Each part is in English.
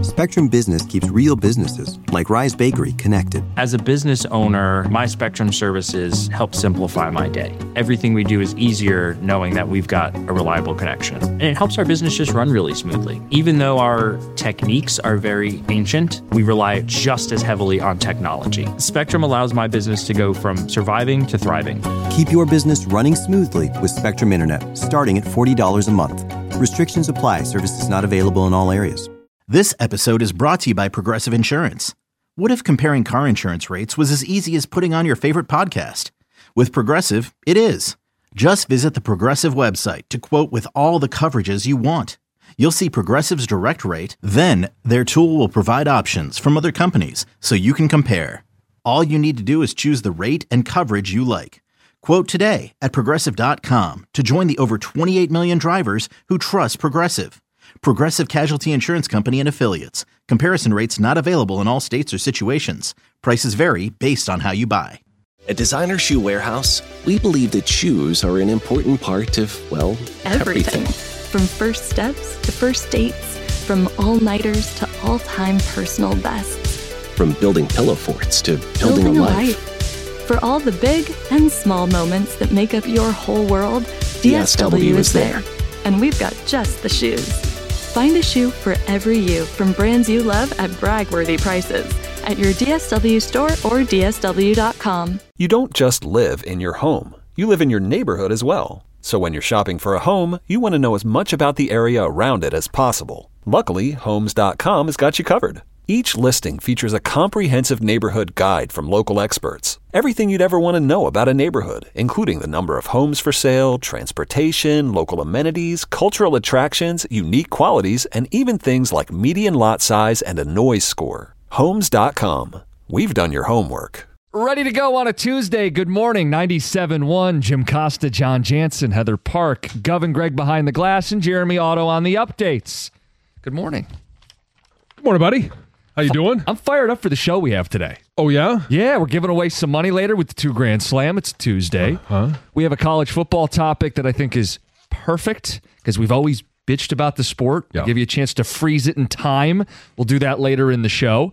Spectrum Business keeps real businesses, like Rise Bakery, connected. As a business owner, my Spectrum services help simplify my day. Everything we do is easier knowing that we've got a reliable connection. And it helps our business just run really smoothly. Even though our techniques are very ancient, we rely just as heavily on technology. Spectrum allows my business to go from surviving to thriving. Keep your business running smoothly with Spectrum Internet, starting at $40 a month. Restrictions apply. Services not available in all areas. This episode is brought to you by Progressive Insurance. What if comparing car insurance rates was as easy as putting on your favorite podcast? With Progressive, it is. Just visit the Progressive website to quote with all the coverages you want. You'll see Progressive's direct rate, then their tool will provide options from other companies so you can compare. All you need to do is choose the rate and coverage you like. Quote today at Progressive.com to join the over 28 million drivers who trust Progressive. Progressive Casualty Insurance Company and Affiliates. Comparison rates not available in all states or situations. Prices vary based on how you buy. At Designer Shoe Warehouse, we believe that shoes are an important part of, well, everything. From first steps to first dates, from all-nighters to all-time personal bests. From building pillow forts to building a life. For all the big and small moments that make up your whole world, DSW is there. And we've got just the shoes. Find a shoe for every you from brands you love at brag-worthy prices at your DSW store or DSW.com. You don't just live in your home. You live in your neighborhood as well. So when you're shopping for a home, you want to know as much about the area around it as possible. Luckily, Homes.com has got you covered. Each listing features a comprehensive neighborhood guide from local experts. Everything you'd ever want to know about a neighborhood, including the number of homes for sale, transportation, local amenities, cultural attractions, unique qualities, and even things like median lot size and a noise score. Homes.com. We've done your homework. Ready to go on a Tuesday. Good morning. 97.1. Jim Costa, John Jansen, Heather Park, Gov and Greg behind the glass, and Jeremy Otto on the updates. Good morning. Good morning, buddy. How you doing? I'm fired up for the show we have today. Oh, yeah? Yeah, we're giving away some money later with the $2 Grand Slam. It's Tuesday. We have a college football topic that I think is perfect because we've always bitched about the sport. Yeah. We'll give you a chance to freeze it in time. We'll do that later in the show.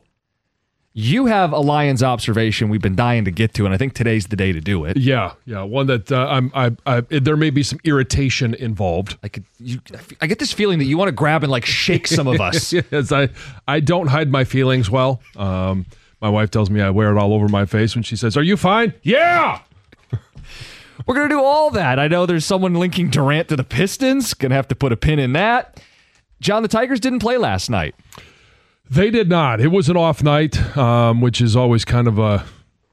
You have a Lions observation we've been dying to get to, and I think today's the day to do it. Yeah. One that there may be some irritation involved. I get this feeling that you want to grab and like shake some of us. Yes, I don't hide my feelings well. My wife tells me I wear it all over my face when she says, "Are you fine?" Yeah. We're going to do all that. I know there's someone linking Durant to the Pistons. Going to have to put a pin in that. John, the Tigers didn't play last night. They did not. It was an off night, which is always kind of a,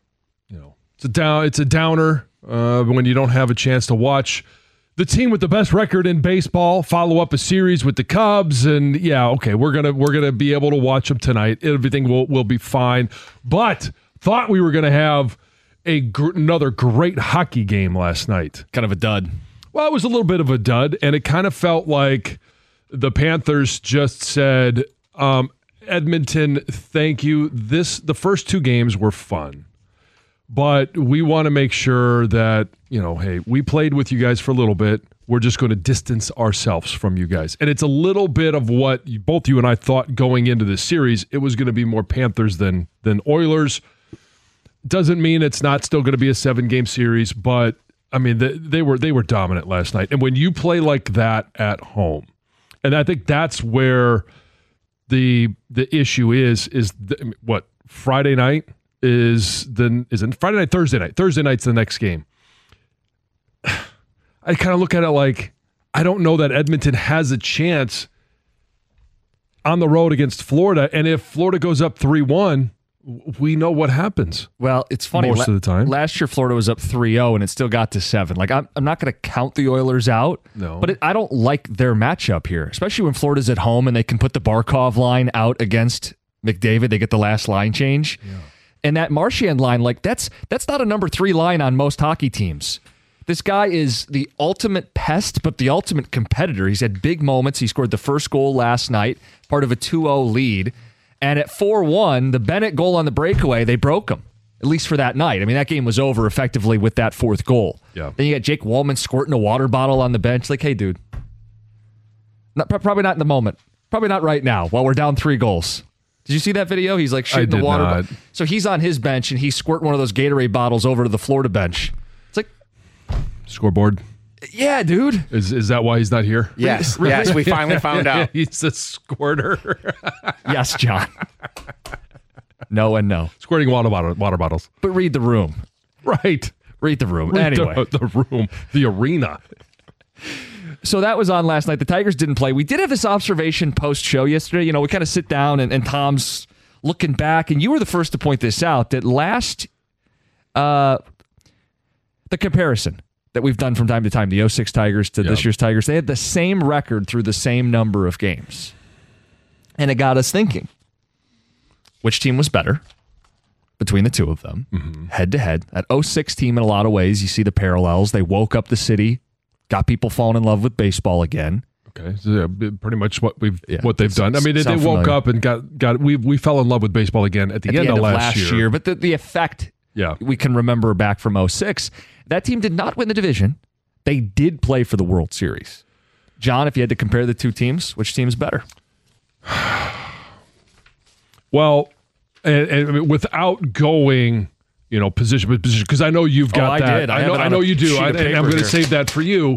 it's a downer when you don't have a chance to watch the team with the best record in baseball follow up a series with the Cubs, and we're gonna be able to watch them tonight. Everything will be fine. But thought we were gonna have another great hockey game last night. Kind of a dud. Well, it was a little bit of a dud, and it kind of felt like the Panthers just said, Edmonton, thank you. The first two games were fun, but we want to make sure that, hey, we played with you guys for a little bit. We're just going to distance ourselves from you guys. And it's a little bit of what both you and I thought going into this series. It was going to be more Panthers than Oilers. Doesn't mean it's not still going to be a 7-game series, but I mean, they were dominant last night. And when you play like that at home, and I think that's where the issue is what Friday night isn't Friday night, Thursday night. Thursday night's the next game. I kind of look at it like I don't know that Edmonton has a chance on the road against Florida, and if Florida goes up 3-1, we know what happens. Well, it's funny. Most of the time. Last year, Florida was up 3-0, and it still got to 7. Like, I'm not going to count the Oilers out, but I don't like their matchup here, especially when Florida's at home and they can put the Barkov line out against McDavid. They get the last line change. Yeah. And that Marchand line, like, that's not a number 3 line on most hockey teams. This guy is the ultimate pest, but the ultimate competitor. He's had big moments. He scored the first goal last night, part of a 2-0 lead. And at 4-1, the Bennett goal on the breakaway, they broke him, at least for that night. I mean, that game was over effectively with that fourth goal. Yeah. Then you got Jake Wallman squirting a water bottle on the bench. Like, hey, dude, probably not in the moment. Probably not right now while we're down 3 goals. Did you see that video? He's like shooting the water. Not. So he's on his bench and he's squirting one of those Gatorade bottles over to the Florida bench. It's like scoreboard. Yeah, dude. Is that why he's not here? Yes. Yes, we finally found out. He's a squirter. Yes, John. No and no. Squirting water bottles. But read the room. Right. Read the room. Read anyway. The room. The arena. So that was on last night. The Tigers didn't play. We did have this observation post-show yesterday. You know, we kind of sit down and Tom's looking back, and you were the first to point this out, that the comparison that we've done from time to time, the 06 Tigers to this year's Tigers, they had the same record through the same number of games. And it got us thinking, which team was better between the two of them, head-to-head? That 06 team, in a lot of ways, you see the parallels. They woke up the city, got people falling in love with baseball again. Okay, so pretty much what they've done. I mean, they woke up and got we fell in love with baseball again at the end of last year. But the effect we can remember back from 06, that team did not win the division. They did play for the World Series. John, if you had to compare the two teams, which team's better? Well, and without going, position, because I know you've got that. I know you do. And I'm going to save that for you.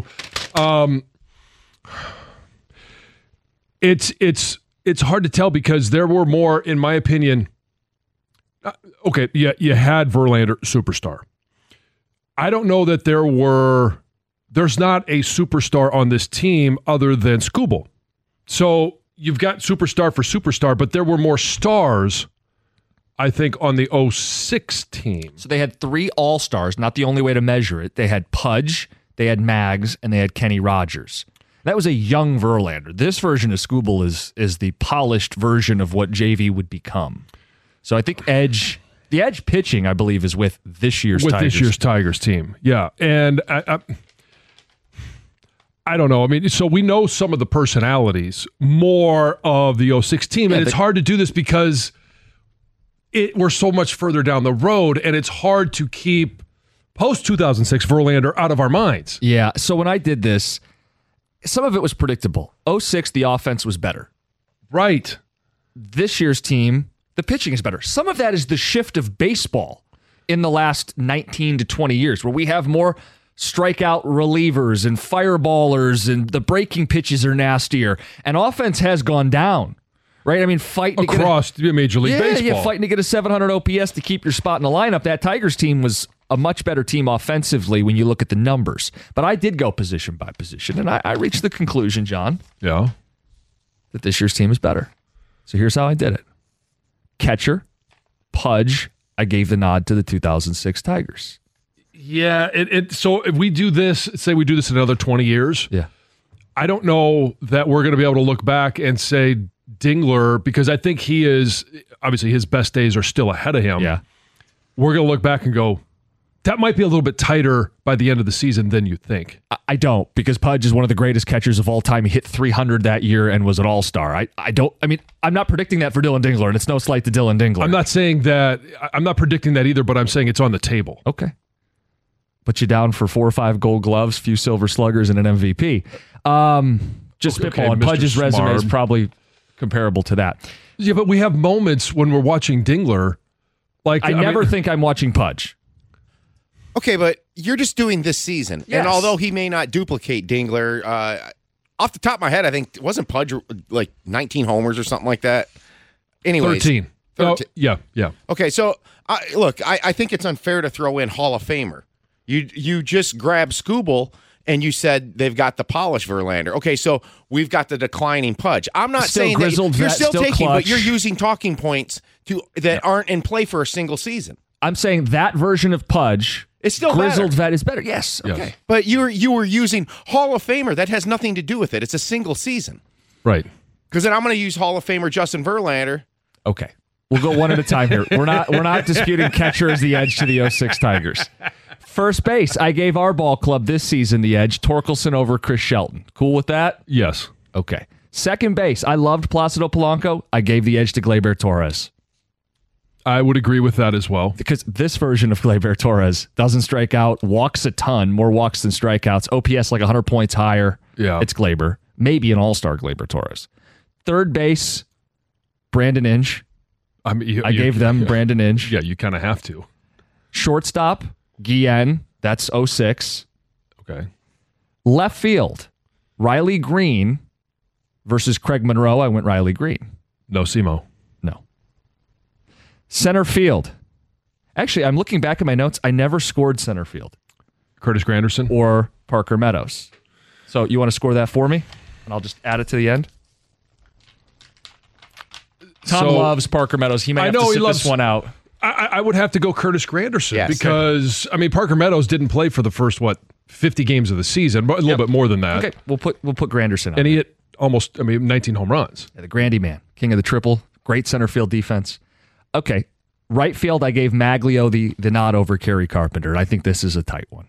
It's hard to tell because there were more, in my opinion. Okay, yeah, you had Verlander, superstar. I don't know that there's not a superstar on this team other than Skubal. So you've got superstar for superstar, but there were more stars, I think, on the 06 team. So they had 3 all-stars, not the only way to measure it. They had Pudge, they had Mags, and they had Kenny Rogers. That was a young Verlander. This version of Skubal is the polished version of what JV would become. So I think the edge pitching, I believe, is with this year's Tigers team. Yeah, and I don't know. I mean, so we know some of the personalities more of the 06 team, and it's hard to do this because we're so much further down the road, and it's hard to keep post-2006 Verlander out of our minds. Yeah, so when I did this, some of it was predictable. 06, the offense was better. Right. This year's team, the pitching is better. Some of that is the shift of baseball in the last 19 to 20 years, where we have more strikeout relievers and fireballers, and the breaking pitches are nastier, and offense has gone down. Right? I mean, fighting across Major League Baseball. Yeah, fighting to get a 700 OPS to keep your spot in the lineup. That Tigers team was a much better team offensively when you look at the numbers. But I did go position by position, and I reached the conclusion, John, that this year's team is better. So here's how I did it. Catcher, Pudge, I gave the nod to the 2006 Tigers. Yeah, so if we do this, say we do this in another 20 years, I don't know that we're going to be able to look back and say Dingler, because I think he is, obviously his best days are still ahead of him. Yeah. We're going to look back and go, that might be a little bit tighter by the end of the season than you think. I don't, because Pudge is one of the greatest catchers of all time. He hit 300 that year and was an all-star. I'm not predicting that for Dylan Dingler, and it's no slight to Dylan Dingler. I'm not saying that, I'm not predicting that either, but I'm saying it's on the table. Okay. Put you down for 4 or 5 gold gloves, few silver sluggers, and an MVP. Just spitballing. Pudge's resume is probably comparable to that. Yeah, but we have moments when we're watching Dingler. I never think I'm watching Pudge. Okay, but you're just doing this season. Yes. And although he may not duplicate Dingler, off the top of my head, I think, wasn't Pudge like 19 homers or something like that? Anyways. 13. Oh, yeah. Okay, so look, I think it's unfair to throw in Hall of Famer. You just grabbed Skubal and you said they've got the polished Verlander. Okay, so we've got the declining Pudge. I'm not saying that you're still taking, but you're using talking points that aren't in play for a single season. I'm saying that version of Pudge, it's still grizzled better. vet is better. Yes. Okay. But you were using Hall of Famer. That has nothing to do with it. It's a single season. Right. Because then I'm going to use Hall of Famer Justin Verlander. Okay. We'll go one at a time here. We're not disputing catcher as the edge to the 06 Tigers. First base, I gave our ball club this season the edge. Torkelson over Chris Shelton. Cool with that? Yes. Okay. Second base, I loved Placido Polanco. I gave the edge to Gleyber Torres. I would agree with that as well. Because this version of Gleyber Torres doesn't strike out, walks a ton, more walks than strikeouts, OPS like 100 points higher. Yeah. It's Gleyber. Maybe an all-star Gleyber Torres. Third base, Brandon Inge. I mean, I gave them Brandon Inge. Yeah, you kind of have to. Shortstop, Guillen. That's 06. Okay. Left field, Riley Green versus Craig Monroe. I went Riley Green. No Simo. No. Center field. Actually, I'm looking back at my notes. I never scored center field. Curtis Granderson? Or Parker Meadows. So you want to score that for me? And I'll just add it to the end. Tom loves Parker Meadows. He might have to sit this one out. I would have to go Curtis Granderson because, okay. Parker Meadows didn't play for the first, 50 games of the season, but a little bit more than that. Okay, we'll put Granderson on. And he hit almost, 19 home runs. Yeah, the Grandy man, king of the triple, great center field defense. Okay, right field, I gave Maglio the nod over Kerry Carpenter. I think this is a tight one.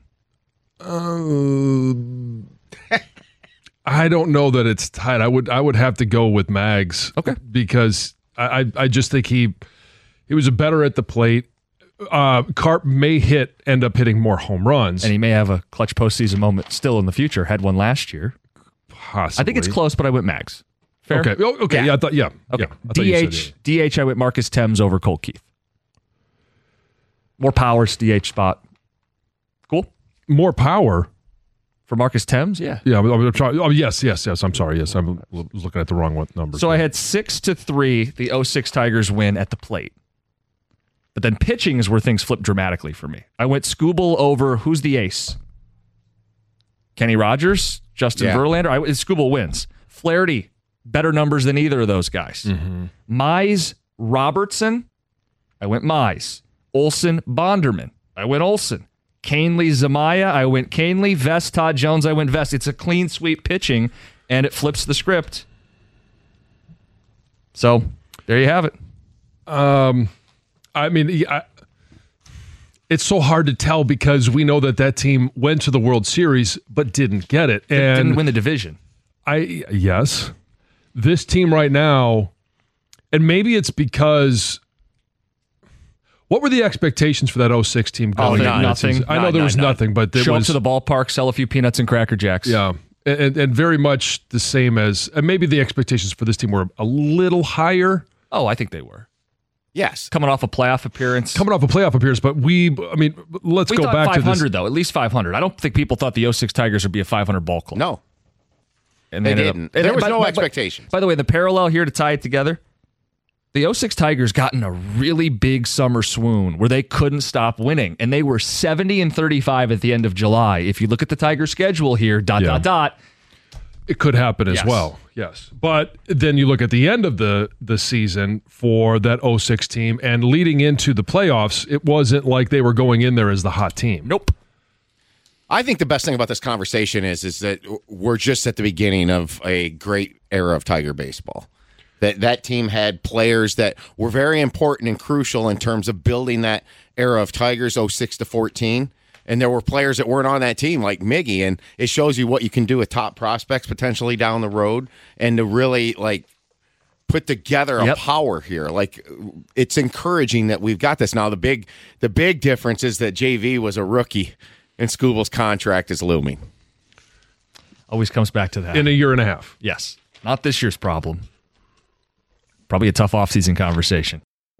I don't know that it's tight. I would have to go with Mags. Okay. Because I just think he was better at the plate. Carp may end up hitting more home runs. And he may have a clutch postseason moment still in the future. Had one last year. Possibly. I think it's close, but I went Mags. Fair? Okay. Okay. Yeah. I thought. Yeah. Okay. Yeah. I thought DH, I went Marcus Thames over Colt Keith. More power, DH spot. Cool. More power. For Marcus Thames, yeah. Yeah, I'm trying. Oh, yes. I'm sorry. Yes, I was looking at the wrong number. So I had 6-3, the 06 Tigers win at the plate. But then pitching is where things flip dramatically for me. I went Skubal over, who's the ace? Kenny Rogers, Justin Verlander. Skubal wins. Flaherty, better numbers than either of those guys. Mm-hmm. Mize, Robertson, I went Mize. Olsen, Bonderman, I went Olsen. Canely, Zamaya, I went Canely. Vest, Todd Jones, I went Vest. It's a clean sweep pitching, and it flips the script. So, there you have it. It's so hard to tell because we know that team went to the World Series but didn't get it. And didn't win the division. Yes. This team right now, and maybe it's because... What were the expectations for that 06 team going? Nothing. I know there was nothing, but there show was... up to the ballpark, sell a few peanuts and Cracker Jacks. Yeah, and very much the same as... And maybe the expectations for this team were a little higher. Oh, I think they were. Yes. Coming off a playoff appearance, but let's go back to 500, though. At least 500. I don't think people thought the 06 Tigers would be a 500 ball club. No. And they didn't. There was no expectations. By the way, the parallel here to tie it together, the 06 Tigers got in a really big summer swoon where they couldn't stop winning, and they were 70-35 at the end of July. If you look at the Tiger schedule here, ... It could happen as well, yes. But then you look at the end of the season for that 06 team, and leading into the playoffs, it wasn't like they were going in there as the hot team. Nope. I think the best thing about this conversation is that we're just at the beginning of a great era of Tiger baseball. That team had players that were very important and crucial in terms of building that era of Tigers 06-14. And there were players that weren't on that team like Miggy. And it shows you what you can do with top prospects potentially down the road and to really put together a power here. It's encouraging that we've got this. Now, the big difference is that JV was a rookie and Skubal's contract is looming. Always comes back to that. In a year and a half. Yes. Not this year's problem. Probably a tough offseason conversation.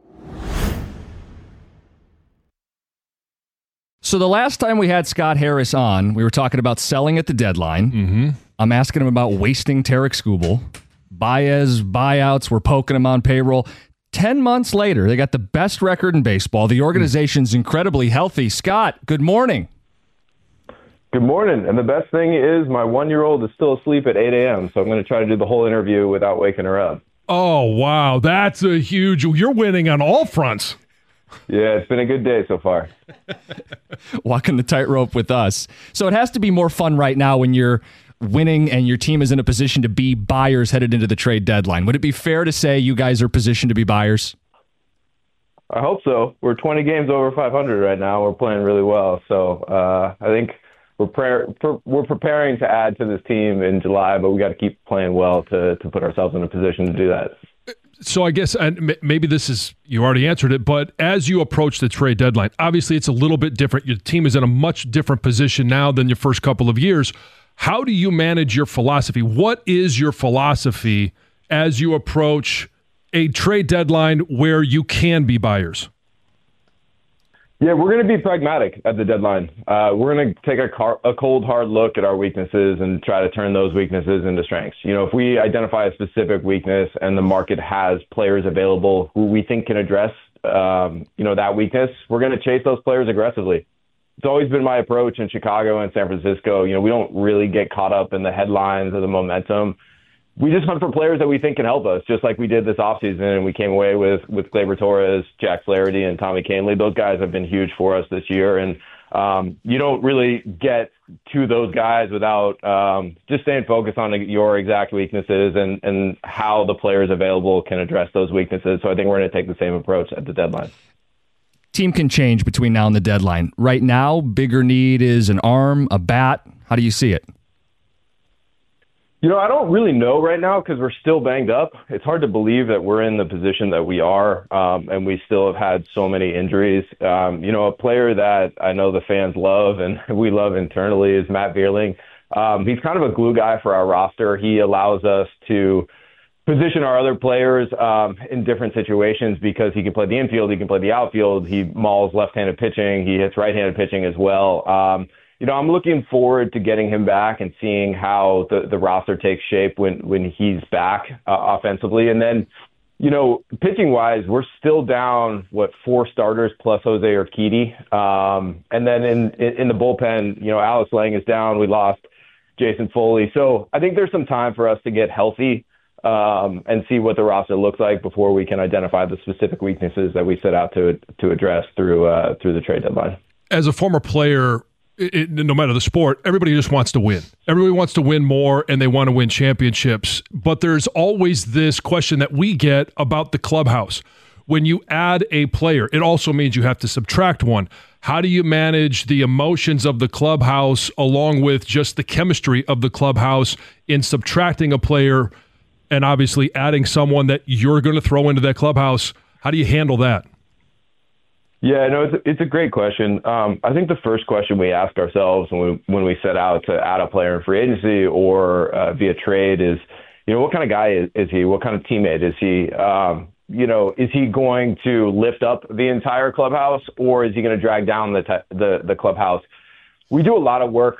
So the last time we had Scott Harris on, we were talking about selling at the deadline. Mm-hmm. I'm asking him about wasting Tarek Skubal. Baez, buyouts, we're poking him on payroll. 10 months later, they got the best record in baseball. The organization's incredibly healthy. Scott, good morning. Good morning. And the best thing is my 1-year-old is still asleep at 8 a.m., so I'm going to try to do the whole interview without waking her up. Oh, wow. That's a huge... You're winning on all fronts. Yeah, it's been a good day so far. Walking the tightrope with us. So it has to be more fun right now when you're winning and your team is in a position to be buyers headed into the trade deadline. Would it be fair to say you guys are positioned to be buyers? I hope so. We're 20 games over 500 right now. We're playing really well. So I think we're preparing to add to this team in July, but we got to keep playing well to put ourselves in a position to do that. So I guess, and maybe this is, you already answered it, but as you approach the trade deadline, obviously it's a little bit different. Your team is in a much different position now than your first couple of years. How do you manage your philosophy? What is your philosophy as you approach a trade deadline where you can be buyers? Yeah, we're going to be pragmatic at the deadline. We're going to take a cold, hard look at our weaknesses and try to turn those weaknesses into strengths. If we identify a specific weakness and the market has players available who we think can address, that weakness, we're going to chase those players aggressively. It's always been my approach in Chicago and San Francisco. We don't really get caught up in the headlines or the momentum. We just hunt for players that we think can help us, just like we did this offseason, and we came away with Gleyber Torres, Jack Flaherty, and Tommy Kahnle. Those guys have been huge for us this year, and you don't really get to those guys without just staying focused on your exact weaknesses and how the players available can address those weaknesses. So I think we're going to take the same approach at the deadline. Team can change between now and the deadline. Right now, bigger need is an arm, a bat. How do you see it? I don't really know right now because we're still banged up. It's hard to believe that we're in the position that we are, and we still have had so many injuries. A player that I know the fans love and we love internally is Matt Vierling. He's kind of a glue guy for our roster. He allows us to position our other players in different situations because he can play the infield, he can play the outfield, he mauls left-handed pitching, he hits right-handed pitching as well. I'm looking forward to getting him back and seeing how the roster takes shape when he's back offensively. And then, pitching-wise, we're still down, 4 starters plus Jose Urquidy. And then in the bullpen, Alex Lang is down. We lost Jason Foley. So I think there's some time for us to get healthy and see what the roster looks like before we can identify the specific weaknesses that we set out to address through the trade deadline. As a former player, no matter the sport, everybody just wants to win. Everybody wants to win more, and they want to win championships. But there's always this question that we get about the clubhouse. When you add a player, it also means you have to subtract one. How do you manage the emotions of the clubhouse along with just the chemistry of the clubhouse in subtracting a player and obviously adding someone that you're going to throw into that clubhouse? How do you handle that? Yeah, no, it's a great question. I think the first question we ask ourselves when we set out to add a player in free agency or via trade is, what kind of guy is he? What kind of teammate is he? Is he going to lift up the entire clubhouse, or is he going to drag down the clubhouse? We do a lot of work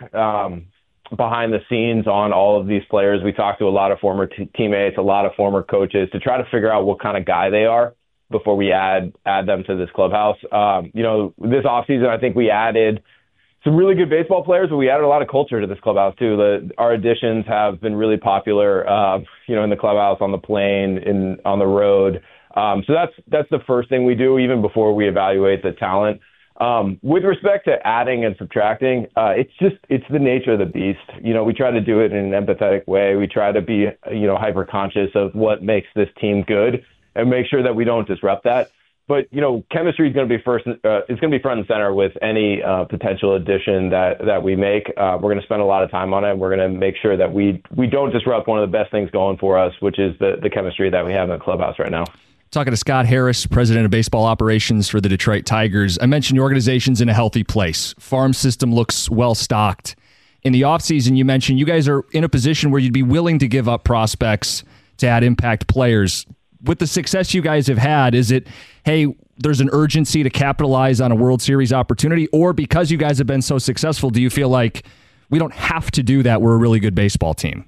behind the scenes on all of these players. We talk to a lot of former teammates, a lot of former coaches to try to figure out what kind of guy they are before we add them to this clubhouse. This offseason, I think we added some really good baseball players, but we added a lot of culture to this clubhouse too. Our additions have been really popular, in the clubhouse, on the plane, on the road. So that's the first thing we do, even before we evaluate the talent. With respect to adding and subtracting, it's the nature of the beast. We try to do it in an empathetic way. We try to be, hyper conscious of what makes this team good and make sure that we don't disrupt that. But, chemistry is going to be it's going to be front and center with any potential addition that we make. We're going to spend a lot of time on it. We're going to make sure that we don't disrupt one of the best things going for us, which is the chemistry that we have in the clubhouse right now. Talking to Scott Harris, president of baseball operations for the Detroit Tigers. I mentioned your organization's in a healthy place. Farm system looks well stocked. In the offseason, you mentioned you guys are in a position where you'd be willing to give up prospects to add impact players. With the success you guys have had, is it, hey, there's an urgency to capitalize on a World Series opportunity? Or because you guys have been so successful, do you feel like we don't have to do that? We're a really good baseball team.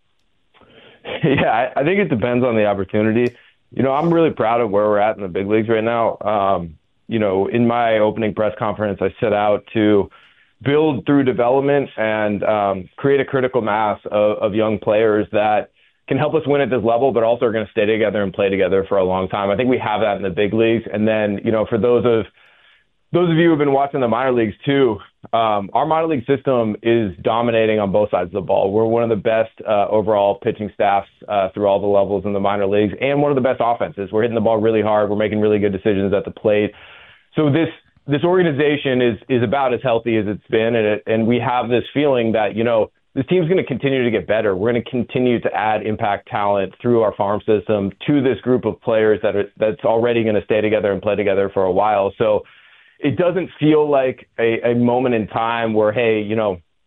Yeah, I think it depends on the opportunity. I'm really proud of where we're at in the big leagues right now. In my opening press conference, I set out to build through development and create a critical mass of young players that can help us win at this level, but also are going to stay together and play together for a long time. I think we have that in the big leagues. And then, for those of you who've been watching the minor leagues too, our minor league system is dominating on both sides of the ball. We're one of the best overall pitching staffs through all the levels in the minor leagues, and one of the best offenses. We're hitting the ball really hard. We're making really good decisions at the plate. So this organization is about as healthy as it's been, and we have this feeling that, this team's going to continue to get better. We're going to continue to add impact talent through our farm system to this group of players that's already going to stay together and play together for a while. So it doesn't feel like a moment in time where, hey,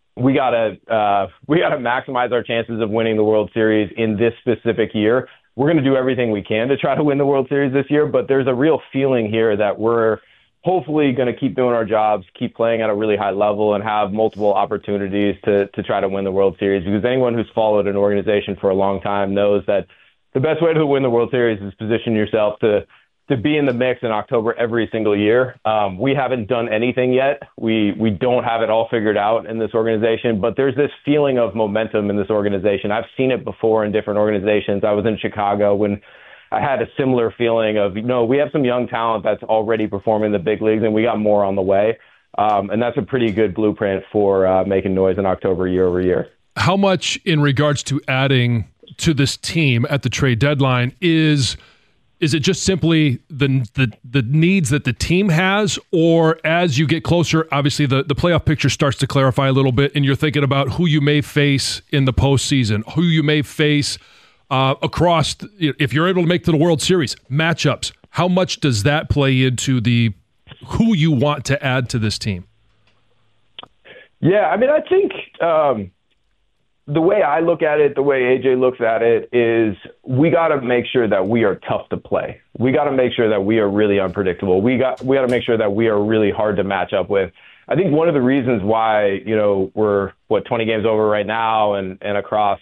we gotta maximize our chances of winning the World Series in this specific year. We're going to do everything we can to try to win the World Series this year, but there's a real feeling here that we're hopefully going to keep doing our jobs, keep playing at a really high level, and have multiple opportunities to try to win the World Series. Because anyone who's followed an organization for a long time knows that the best way to win the World Series is position yourself to be in the mix in October every single year. We haven't done anything yet. We don't have it all figured out in this organization, but there's this feeling of momentum in this organization. I've seen it before in different organizations. I was in Chicago when I had a similar feeling of, we have some young talent that's already performing in the big leagues, and we got more on the way. And that's a pretty good blueprint for making noise in October year over year. How much in regards to adding to this team at the trade deadline is it just simply the needs that the team has, or as you get closer, obviously the playoff picture starts to clarify a little bit, and you're thinking about who you may face in the postseason, who you may face across, if you're able to make to the World Series, matchups. How much does that play into who you want to add to this team? Yeah, I mean, I think the way I look at it, the way AJ looks at it, is we got to make sure that we are tough to play. We got to make sure that we are really unpredictable. We got to make sure that we are really hard to match up with. I think one of the reasons why, we're 20 games over right now, and across,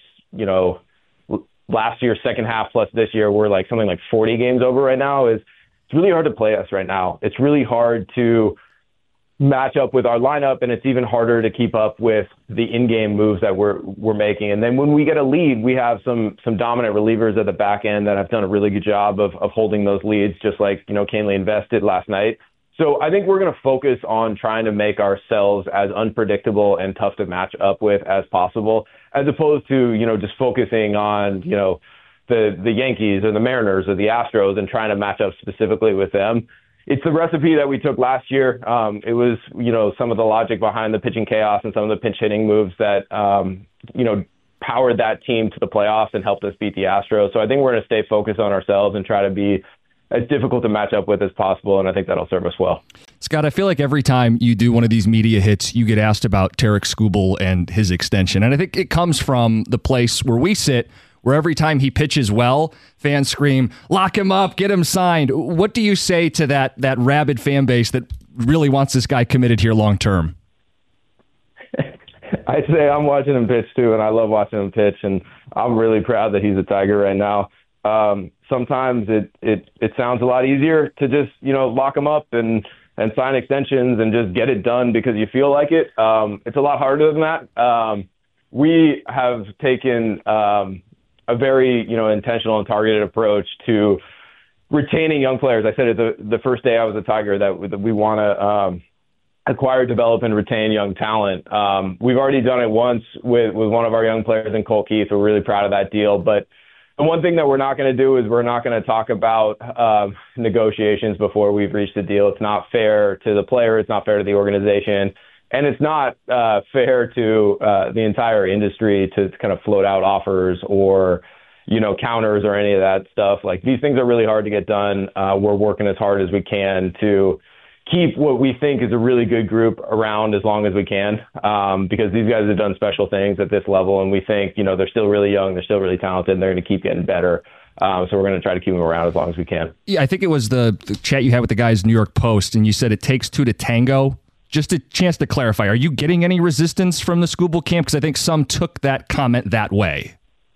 last year's second half plus this year, we're like something like 40 games over right now, is it's really hard to play us right now. It's really hard to match up with our lineup, and it's even harder to keep up with the in-game moves that we're making. And then when we get a lead, we have some dominant relievers at the back end that have done a really good job of holding those leads, just like, Kahnle invested last night. So I think we're going to focus on trying to make ourselves as unpredictable and tough to match up with as possible, as opposed to, just focusing on, the Yankees or the Mariners or the Astros and trying to match up specifically with them. It's the recipe that we took last year. It was, some of the logic behind the pitching chaos and some of the pinch hitting moves that, powered that team to the playoffs and helped us beat the Astros. So I think we're going to stay focused on ourselves and try to be as difficult to match up with as possible, and I think that'll serve us well. Scott, I feel like every time you do one of these media hits, you get asked about Tarik Skubal and his extension. And I think it comes from the place where we sit, where every time he pitches well, fans scream, lock him up, get him signed. What do you say to that rabid fan base that really wants this guy committed here long term? I'd say I'm watching him pitch too, and I love watching him pitch, and I'm really proud that he's a Tiger right now. Sometimes it sounds a lot easier to just, lock them up and sign extensions and just get it done because you feel like it. It's a lot harder than that. We have taken a very, intentional and targeted approach to retaining young players. I said it the first day I was a Tiger that we want to acquire, develop, and retain young talent. We've already done it once with one of our young players in Colt Keith. We're really proud of that deal, but the one thing that we're not going to do is we're not going to talk about negotiations before we've reached a deal. It's not fair to the player. It's not fair to the organization. And it's not fair to the entire industry to kind of float out offers or, counters or any of that stuff. Like, these things are really hard to get done. We're working as hard as we can to keep what we think is a really good group around as long as we can, because these guys have done special things at this level, and we think, they're still really young, they're still really talented, and they're going to keep getting better. So we're going to try to keep them around as long as we can. Yeah, I think it was the chat you had with the guys New York Post, and you said it takes two to tango. Just a chance to clarify, are you getting any resistance from the Skubal camp? Because I think some took that comment that way.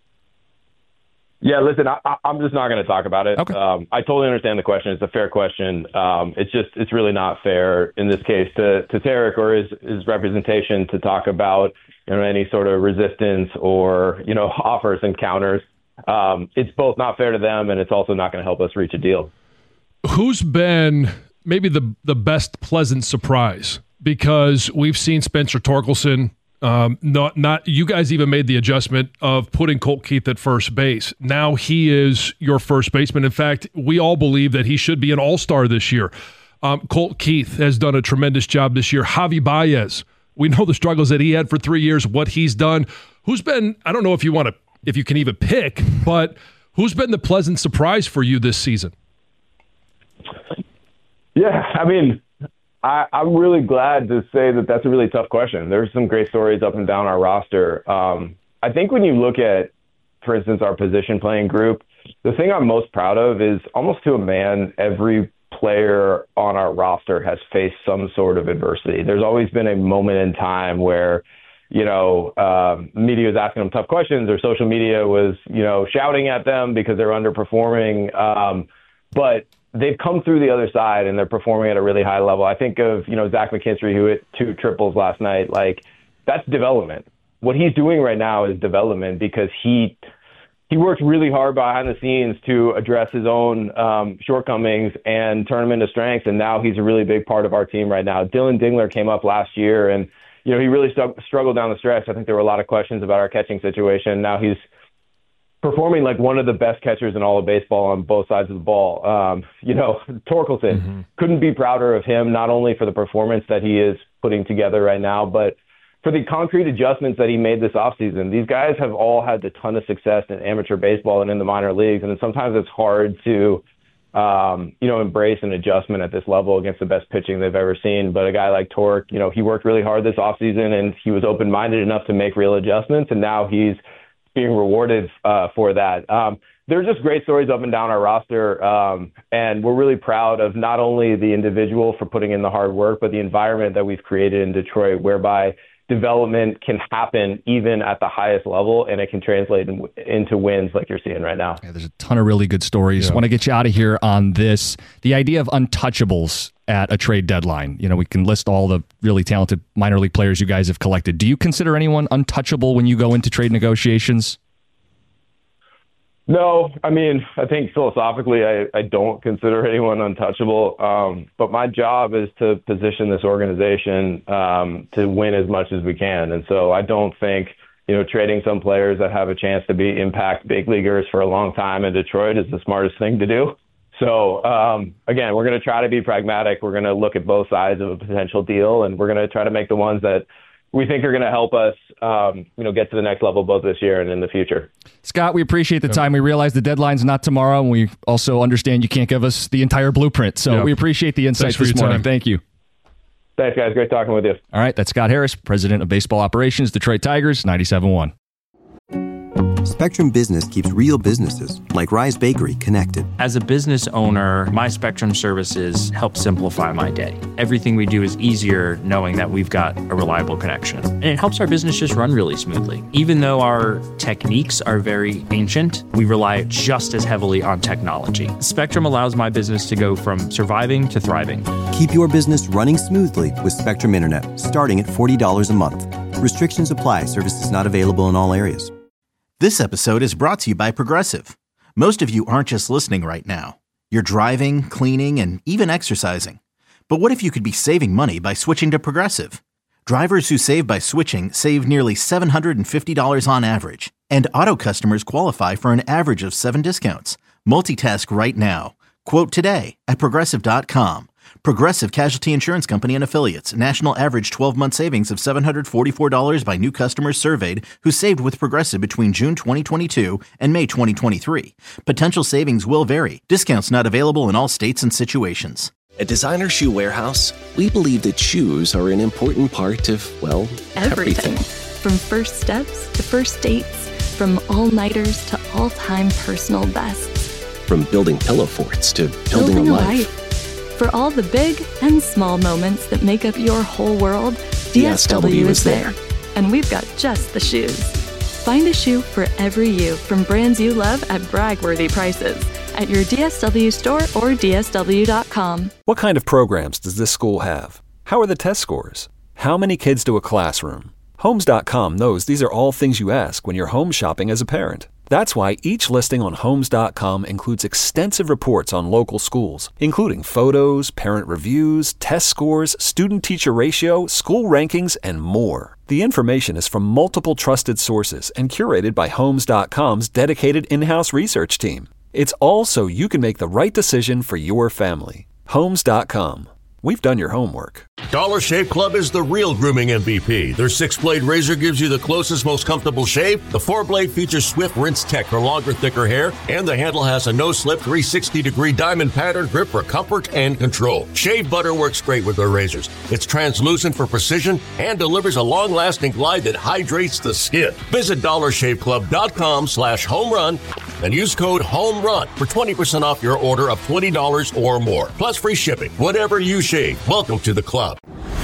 Yeah, listen, I'm just not going to talk about it. Okay. I totally understand the question. It's a fair question. It's really not fair in this case to Tarik or his representation to talk about any sort of resistance or offers and counters. It's both not fair to them, and it's also not going to help us reach a deal. Who's been maybe the best pleasant surprise? Because we've seen Spencer Torkelson. Not you guys even made the adjustment of putting Colt Keith at first base. Now he is your first baseman. In fact, we all believe that he should be an all-star this year. Colt Keith has done a tremendous job this year. Javi Baez, we know the struggles that he had for 3 years, what he's done. Who's been, I don't know if you can even pick, but who's been the pleasant surprise for you this season? Yeah, I mean, I'm really glad to say that that's a really tough question. There's some great stories up and down our roster. I think when you look at, for instance, our position playing group, the thing I'm most proud of is almost to a man, every player on our roster has faced some sort of adversity. There's always been a moment in time where, media was asking them tough questions, or social media was, shouting at them because they're underperforming. But they've come through the other side and they're performing at a really high level. I think of, Zach McKinstry, who hit 2 triples last night. Like, that's development. What he's doing right now is development because he worked really hard behind the scenes to address his own shortcomings and turn them into strengths. And now he's a really big part of our team right now. Dylan Dingler came up last year and, he really struggled down the stretch. I think there were a lot of questions about our catching situation. Now he's performing like one of the best catchers in all of baseball on both sides of the ball. Torkelson, couldn't be prouder of him, not only for the performance that he is putting together right now, but for the concrete adjustments that he made this offseason. These guys have all had a ton of success in amateur baseball and in the minor leagues, and sometimes it's hard to embrace an adjustment at this level against the best pitching they've ever seen. But a guy like Tork, he worked really hard this offseason and he was open-minded enough to make real adjustments, and now he's being rewarded for that. There are just great stories up and down our roster, and we're really proud of not only the individual for putting in the hard work, but the environment that we've created in Detroit, whereby development can happen even at the highest level, and it can translate into wins like you're seeing right now. Yeah, there's a ton of really good stories. I want to get you out of here on this. The idea of untouchables at a trade deadline. We can list all the really talented minor league players you guys have collected. Do you consider anyone untouchable when you go into trade negotiations? No, I think philosophically I don't consider anyone untouchable, but my job is to position this organization to win as much as we can. And so I don't think, trading some players that have a chance to be impact big leaguers for a long time in Detroit is the smartest thing to do. So, again, we're going to try to be pragmatic. We're going to look at both sides of a potential deal, and we're going to try to make the ones that we think are going to help us, get to the next level both this year and in the future. Scott, we appreciate the time. We realize the deadline's not tomorrow, and we also understand you can't give us the entire blueprint. So we appreciate the insights this morning. Time. Thank you. Thanks, guys. Great talking with you. All right, that's Scott Harris, President of Baseball Operations, Detroit Tigers, 97.1. Spectrum Business keeps real businesses, like Rise Bakery, connected. As a business owner, my Spectrum services help simplify my day. Everything we do is easier knowing that we've got a reliable connection. And it helps our business just run really smoothly. Even though our techniques are very ancient, we rely just as heavily on technology. Spectrum allows my business to go from surviving to thriving. Keep your business running smoothly with Spectrum Internet, starting at $40 a month. Restrictions apply. Services not available in all areas. This episode is brought to you by Progressive. Most of you aren't just listening right now. You're driving, cleaning, and even exercising. But what if you could be saving money by switching to Progressive? Drivers who save by switching save nearly $750 on average. And auto customers qualify for an average of 7 discounts. Multitask right now. Quote today at Progressive.com. Progressive Casualty Insurance Company and Affiliates. National average 12-month savings of $744 by new customers surveyed who saved with Progressive between June 2022 and May 2023. Potential savings will vary. Discounts not available in all states and situations. At Designer Shoe Warehouse, we believe that shoes are an important part of, everything. From first steps to first dates, from all-nighters to all-time personal bests. From building pillow forts to building a life. For all the big and small moments that make up your whole world, DSW is there. And we've got just the shoes. Find a shoe for every you from brands you love at brag-worthy prices at your DSW store or DSW.com. What kind of programs does this school have? How are the test scores? How many kids do a classroom? Homes.com knows these are all things you ask when you're home shopping as a parent. That's why each listing on Homes.com includes extensive reports on local schools, including photos, parent reviews, test scores, student-teacher ratio, school rankings, and more. The information is from multiple trusted sources and curated by Homes.com's dedicated in-house research team. It's all so you can make the right decision for your family. Homes.com. we've done your homework. Dollar Shave Club is the real grooming MVP. Their 6-blade razor gives you the closest, most comfortable shave. The 4-blade features swift rinse tech for longer, thicker hair, and the handle has a no-slip 360-degree diamond pattern grip for comfort and control. Shave butter works great with their razors. It's translucent for precision and delivers a long-lasting glide that hydrates the skin. Visit DollarShaveClub.com/homerun and use code HOMERUN for 20% off your order of $20 or more. Plus free shipping. Whatever you shave, welcome to the club.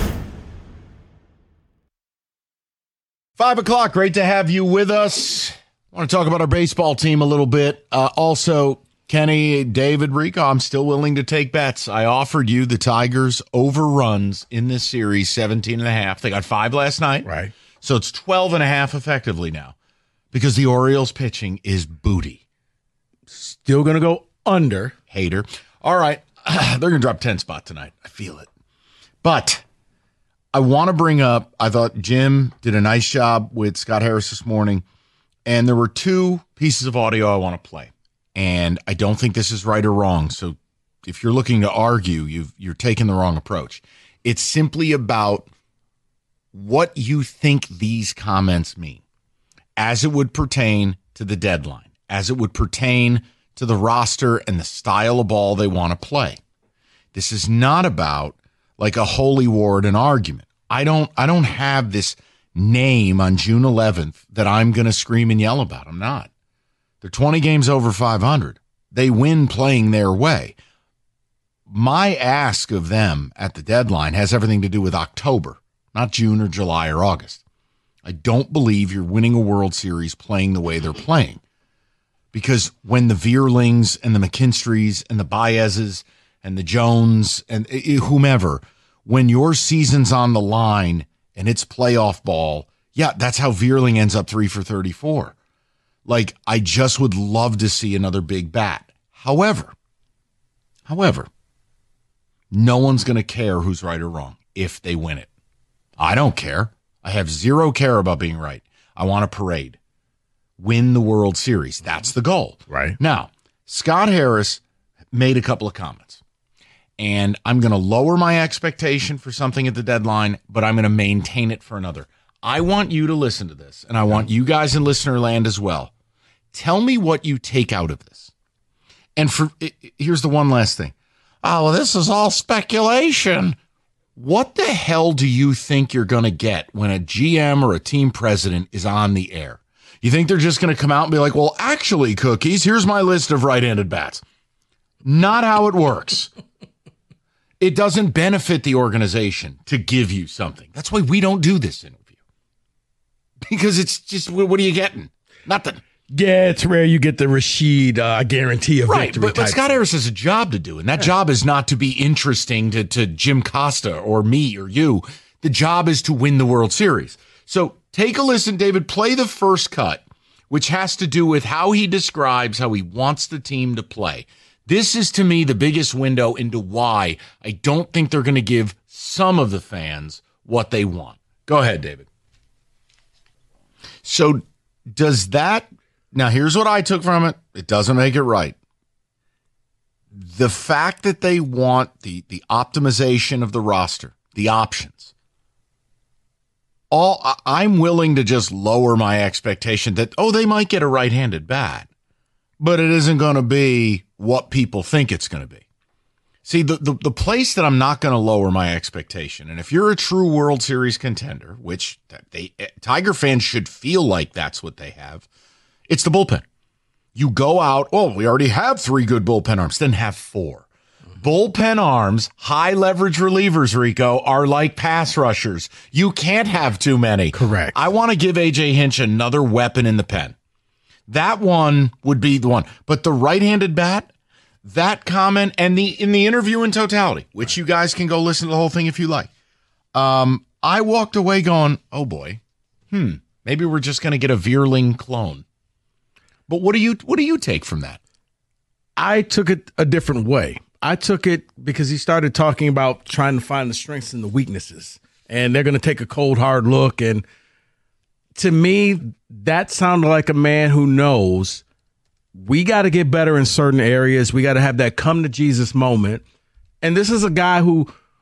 5 o'clock. Great to have you with us. I want to talk about our baseball team a little bit. Also, Kenny, David, Rico, I'm still willing to take bets. I offered you the Tigers overruns in this series, 17.5. They got 5 last night. Right. So it's 12.5 effectively now because the Orioles pitching is booty. Still going to go under. Hater. All right. They're going to drop 10 spot tonight. I feel it. But I want to bring up, I thought Jim did a nice job with Scott Harris this morning, and there were 2 pieces of audio I want to play. And I don't think this is right or wrong. So if you're looking to argue, you're taking the wrong approach. It's simply about what you think these comments mean as it would pertain to the deadline, as it would pertain to the roster and the style of ball they want to play. This is not about like a holy war, an argument. I don't have this name on June 11th that I'm going to scream and yell about. I'm not. They're 20 games over 500. They win playing their way. My ask of them at the deadline has everything to do with October, not June or July or August. I don't believe you're winning a World Series playing the way they're playing. Because when the Vierlings and the McKinstries and the Baezes and the Jones and whomever, when your season's on the line and it's playoff ball, yeah, that's how Vierling ends up 3 for 34. Like, I just would love to see another big bat. However, no one's going to care who's right or wrong if they win it. I don't care. I have zero care about being right. I want a parade. Win the World Series. That's the goal. Right. Now, Scott Harris made a couple of comments, and I'm going to lower my expectation for something at the deadline, but I'm going to maintain it for another. I want you to listen to this, and I want you guys in listener land as well. Tell me what you take out of this. And here's the one last thing. Oh, well, this is all speculation. What the hell do you think you're going to get when a GM or a team president is on the air? You think they're just going to come out and be like, well, actually, Cookies, here's my list of right-handed bats. Not how it works. It doesn't benefit the organization to give you something. That's why we don't do this interview. Because it's just, what are you getting? Nothing. Yeah, it's rare you get the Rashid guarantee of victory. Right, but Scott Harris has a job to do, and that job is not to be interesting to Jim Costa or me or you. The job is to win the World Series. So take a listen, David. Play the first cut, which has to do with how he describes how he wants the team to play. This is, to me, the biggest window into why I don't think they're going to give some of the fans what they want. Go ahead, David. So does that... Now, here's what I took from it. It doesn't make it right. The fact that they want the optimization of the roster, the options, I'm willing to just lower my expectation that, they might get a right-handed bat, but it isn't going to be what people think it's going to be. See, the place that I'm not going to lower my expectation, and if you're a true World Series contender, which Tiger fans should feel like that's what they have, it's the bullpen. You go out, we already have 3 good bullpen arms, then have 4. Bullpen arms, high leverage relievers, Rico, are like pass rushers. You can't have too many. Correct. I want to give A.J. Hinch another weapon in the pen. That one would be the one. But the right-handed bat, that comment, and in the interview in totality, which you guys can go listen to the whole thing if you like, I walked away going, oh boy, maybe we're just going to get a Vierling clone. But what do you take from that? I took it a different way. I took it because he started talking about trying to find the strengths and the weaknesses, and they're going to take a cold, hard look. And to me, that sounded like a man who knows we got to get better in certain areas. We got to have that come to Jesus moment. And this is a guy who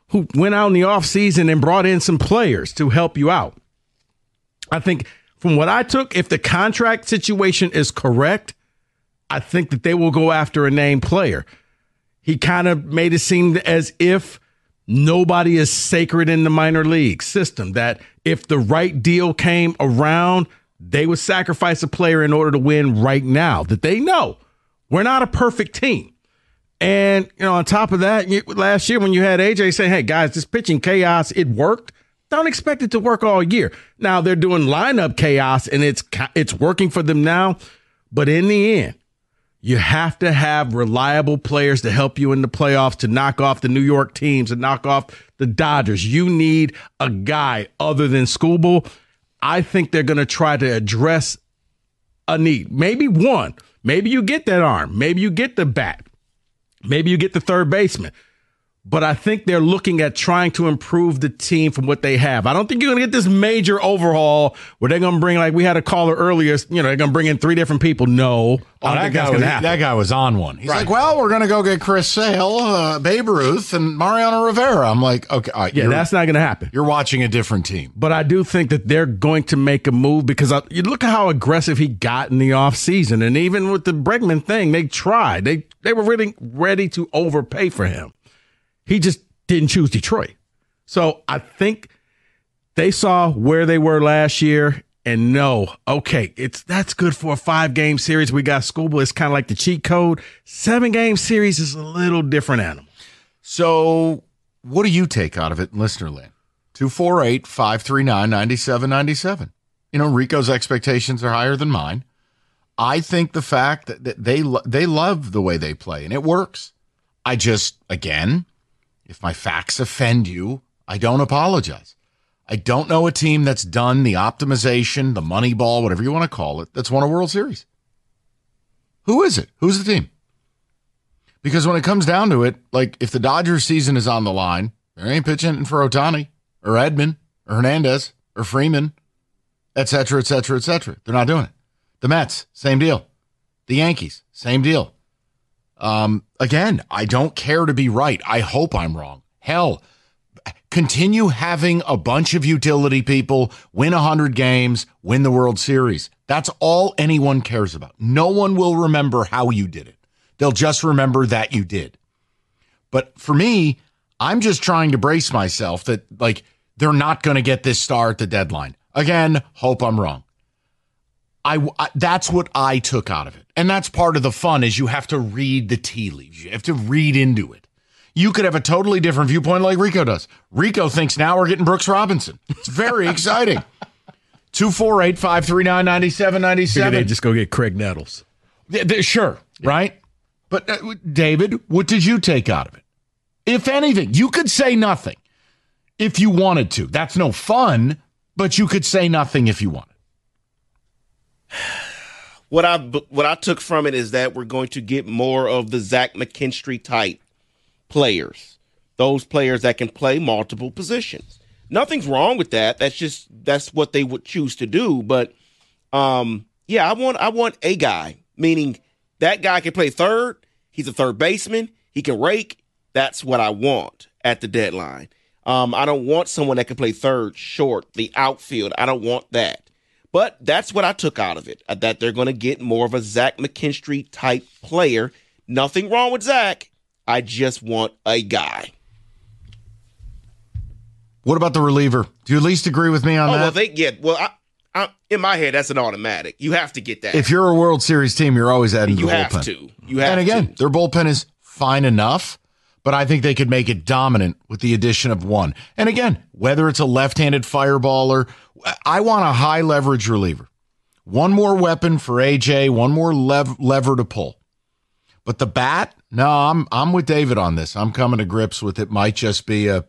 who went out in the offseason and brought in some players to help you out. I think from what I took, if the contract situation is correct, I think that they will go after a named player. He kind of made it seem as if nobody is sacred in the minor league system, that if the right deal came around, they would sacrifice a player in order to win right now, that they know we're not a perfect team. And, on top of that, last year when you had AJ saying, hey, guys, this pitching chaos, it worked. Don't expect it to work all year. Now they're doing lineup chaos and it's working for them now. But in the end, you have to have reliable players to help you in the playoffs, to knock off the New York teams and knock off the Dodgers. You need a guy other than Skubal. I think they're going to try to address a need. Maybe one. Maybe you get that arm. Maybe you get the bat. Maybe you get the third baseman. But I think they're looking at trying to improve the team from what they have. I don't think you're going to get this major overhaul where they're going to bring, like we had a caller earlier, they're going to bring in 3 different people. No. I don't think that's going to happen. That guy was on one. He's like, well, we're going to go get Chris Sale, Babe Ruth, and Mariano Rivera. I'm like, okay. All right, that's not going to happen. You're watching a different team. But I do think that they're going to make a move because you look at how aggressive he got in the offseason. And even with the Bregman thing, they tried. They were really ready to overpay for him. He just didn't choose Detroit. So I think they saw where they were last year and know, okay, that's good for a 5-game series. We got Skubal. It's kind of like the cheat code. 7-game series is a little different animal. So what do you take out of it in listener land? 248-539-9797. Rico's expectations are higher than mine. I think the fact that they love the way they play, and it works. I just, again, if my facts offend you, I don't apologize. I don't know a team that's done the optimization, the money ball, whatever you want to call it, that's won a World Series. Who is it? Who's the team? Because when it comes down to it, like if the Dodgers season is on the line, they ain't pitching for Ohtani or Edman or Hernandez or Freeman, et cetera, et cetera, et cetera. They're not doing it. The Mets, same deal. The Yankees, same deal. Again, I don't care to be right. I hope I'm wrong. Hell, continue having a bunch of utility people win 100 games, win the World Series. That's all anyone cares about. No one will remember how you did it. They'll just remember that you did. But for me, I'm just trying to brace myself that they're not going to get this star at the deadline. Again, hope I'm wrong. That's what I took out of it. And that's part of the fun is you have to read the tea leaves. You have to read into it. You could have a totally different viewpoint like Rico does. Rico thinks now we're getting Brooks Robinson. It's very exciting. 248-539-9797. They just go get Craig Nettles. Sure, right? But David, what did you take out of it? If anything, you could say nothing if you wanted to. That's no fun, but you could say nothing if you wanted. What I took from it is that we're going to get more of the Zach McKinstry type players, those players that can play multiple positions. Nothing's wrong with that. That's what they would choose to do. But I want a guy, meaning that guy can play third. He's a third baseman. He can rake. That's what I want at the deadline. I don't want someone that can play third, short, the outfield. I don't want that. But that's what I took out of it, that they're going to get more of a Zach McKinstry type player. Nothing wrong with Zach. I just want a guy. What about the reliever? Do you at least agree with me on that? I in my head, that's an automatic. You have to get that. If you're a World Series team, you're always adding the You bullpen. have to. Their bullpen is fine enough, but I think they could make it dominant with the addition of one. And again, whether it's a left-handed fireballer, I want a high leverage reliever. One more weapon for AJ, one more lever to pull. But the bat, no, I'm with David on this. I'm coming to grips with it. Might just be a,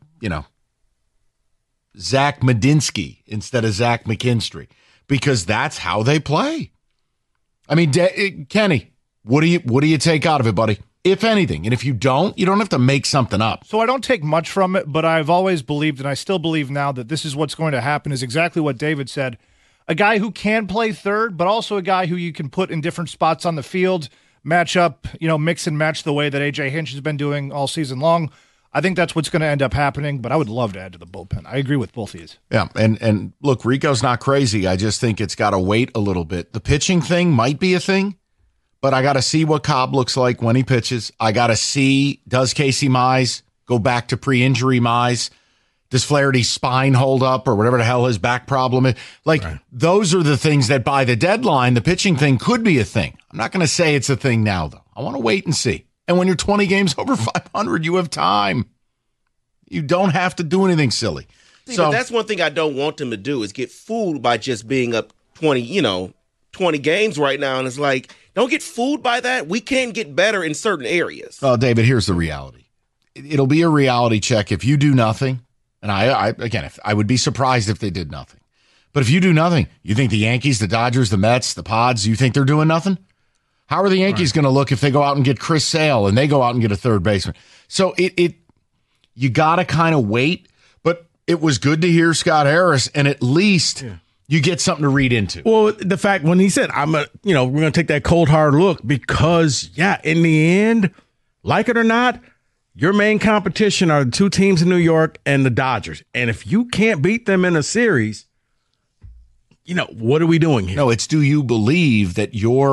Zach Medinsky instead of Zach McKinstry, because that's how they play. I mean, Kenny, what do you take out of it, buddy? If anything, and if you don't have to make something up. So I don't take much from it, but I've always believed, and I still believe now, that this is what's going to happen, is exactly what David said. A guy who can play third, but also a guy who you can put in different spots on the field, match up, mix and match the way that A.J. Hinch has been doing all season long. I think that's what's going to end up happening, but I would love to add to the bullpen. I agree with both of these. Yeah, and look, Rico's not crazy. I just think it's got to wait a little bit. The pitching thing might be a thing, but I got to see what Cobb looks like when he pitches. I got to see, does Casey Mize go back to pre-injury Mize? Does Flaherty's spine hold up or whatever the hell his back problem is? Those are the things that by the deadline, the pitching thing could be a thing. I'm not going to say it's a thing now, though. I want to wait and see. And when you're 20 games over 500, you have time. You don't have to do anything silly. But that's one thing I don't want them to do is get fooled by just being up 20 games right now. And it's like, don't get fooled by that. We can get better in certain areas. Well, David, here's the reality. It'll be a reality check if you do nothing. And I would be surprised if they did nothing. But if you do nothing, you think the Yankees, the Dodgers, the Mets, the Pods, you think they're doing nothing? How are the Yankees going to look if they go out and get Chris Sale and they go out and get a third baseman? So you got to kind of wait. But it was good to hear Scott Harris, and at least you get something to read into. Well, the fact when he said, we're going to take that cold, hard look because, in the end, like it or not, your main competition are the two teams in New York and the Dodgers. And if you can't beat them in a series, what are we doing here? No, it's do you believe that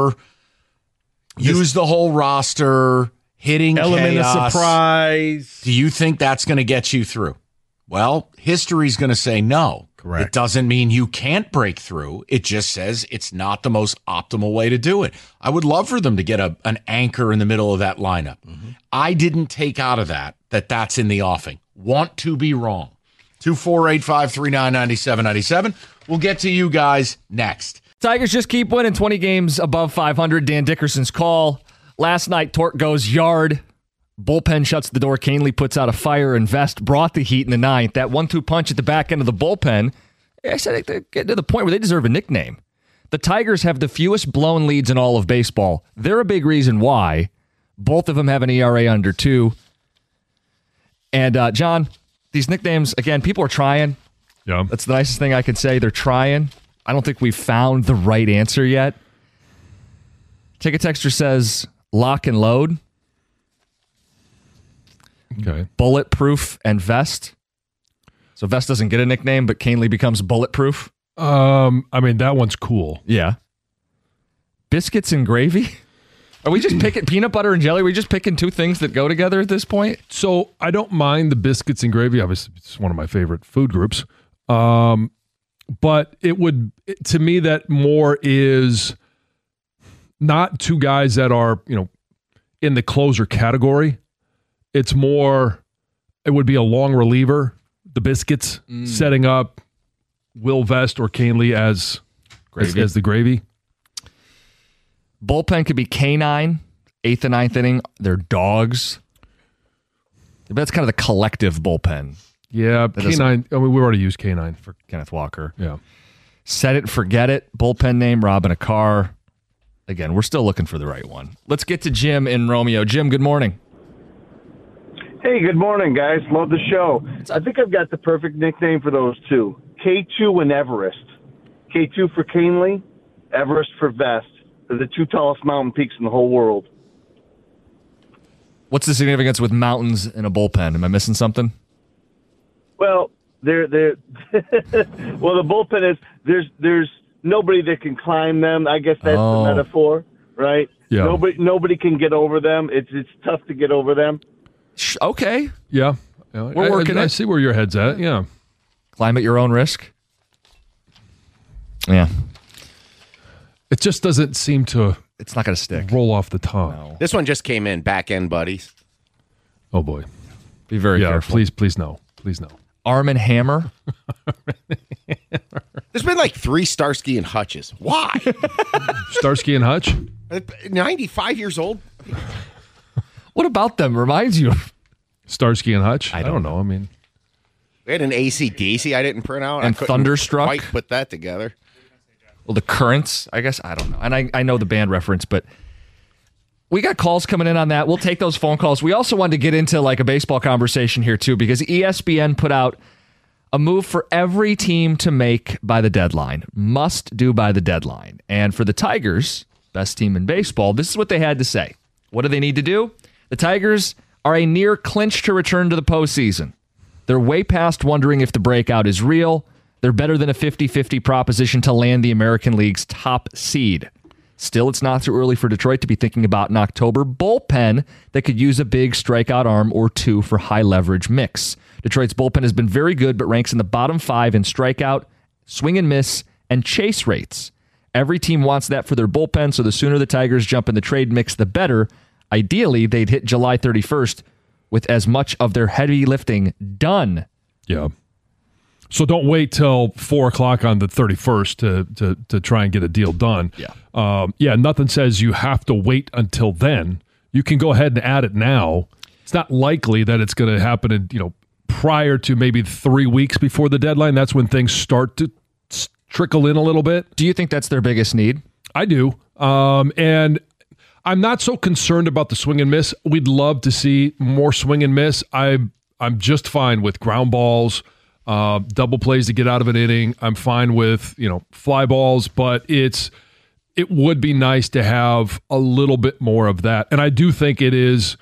use the whole roster, hitting element chaos, of surprise. Do you think that's going to get you through? Well, history's going to say no. Correct. It doesn't mean you can't break through. It just says it's not the most optimal way to do it. I would love for them to get an anchor in the middle of that lineup. Mm-hmm. I didn't take out of that's in the offing. Want to be wrong. 248-539-9797. We'll get to you guys next. Tigers just keep winning 20 games above 500. Dan Dickerson's call. Last night, Torque goes yard. Bullpen shuts the door. Canely puts out a fire, and Vest brought the heat in the ninth. That 1-2 punch at the back end of the bullpen, I said they're getting to the point where they deserve a nickname. The Tigers have the fewest blown leads in all of baseball. They're a big reason why. Both of them have an ERA under 2. And, John, these nicknames, again, people are trying. Yeah. That's the nicest thing I can say. They're trying. I don't think we've found the right answer yet. Ticket Texter says lock and load. Okay. Bulletproof and Vest. So Vest doesn't get a nickname, but Canely becomes bulletproof. That one's cool. Yeah. Biscuits and gravy? Are we just picking peanut butter and jelly? Are we just picking two things that go together at this point? So I don't mind the biscuits and gravy. Obviously, it's one of my favorite food groups. But to me, that more is not two guys that are, in the closer category. It's more, it would be a long reliever, the biscuits, setting up Will Vest or Canely as the gravy. Bullpen could be canine, 8th and 9th inning. They're dogs. But that's kind of the collective bullpen. Yeah, canine. We already used canine for Kenneth Walker. Yeah. Set it, forget it. Bullpen name, Robin Akar. Again, we're still looking for the right one. Let's get to Jim in Romeo. Jim, good morning. Hey, good morning, guys. Love the show. I think I've got the perfect nickname for those two. K2 and Everest. K2 for Canely, Everest for Vest. They're the two tallest mountain peaks in the whole world. What's the significance with mountains in a bullpen? Am I missing something? Well, well, the bullpen is there's nobody that can climb them. I guess that's the metaphor, right? Yeah. Nobody can get over them. It's tough to get over them. Okay. Yeah. We're working I see where your head's at. Yeah. Climb at your own risk. Yeah. It just doesn't seem to. It's not going to stick. Roll off the tongue. No. This one just came in. Back end buddies. Oh boy. Be very careful. Please no. Please no. Arm and Hammer. There's been like 3 Starsky and Hutches. Why? Starsky and Hutch? 95 years old. What about them reminds you of Starsky and Hutch? I don't know. We had an AC/DC I didn't print out. And I couldn't Thunderstruck. quite put that together. Well, the Currents, I guess. I don't know. And I know the band reference, but we got calls coming in on that. We'll take those phone calls. We also wanted to get into like a baseball conversation here too, because ESPN put out a move for every team to make by the deadline. Must do by the deadline. And for the Tigers, best team in baseball, this is what they had to say. What do they need to do? The Tigers are a near clinch to return to the postseason. They're way past wondering if the breakout is real. They're better than a 50-50 proposition to land the American League's top seed. Still, it's not too early for Detroit to be thinking about an October bullpen that could use a big strikeout arm or two for high leverage mix. Detroit's bullpen has been very good, but ranks in the bottom 5 in strikeout, swing and miss, and chase rates. Every team wants that for their bullpen, so the sooner the Tigers jump in the trade mix, the better. Ideally, they'd hit July 31st with as much of their heavy lifting done. Yeah. So don't wait till 4 o'clock on the 31st to try and get a deal done. Yeah. Nothing says you have to wait until then. You can go ahead and add it now. It's not likely that it's going to happen in, prior to maybe 3 weeks before the deadline. That's when things start to trickle in a little bit. Do you think that's their biggest need? I do. And I'm not so concerned about the swing and miss. We'd love to see more swing and miss. I'm just fine with ground balls, double plays to get out of an inning. I'm fine with, fly balls, but it would be nice to have a little bit more of that. And I do think it is,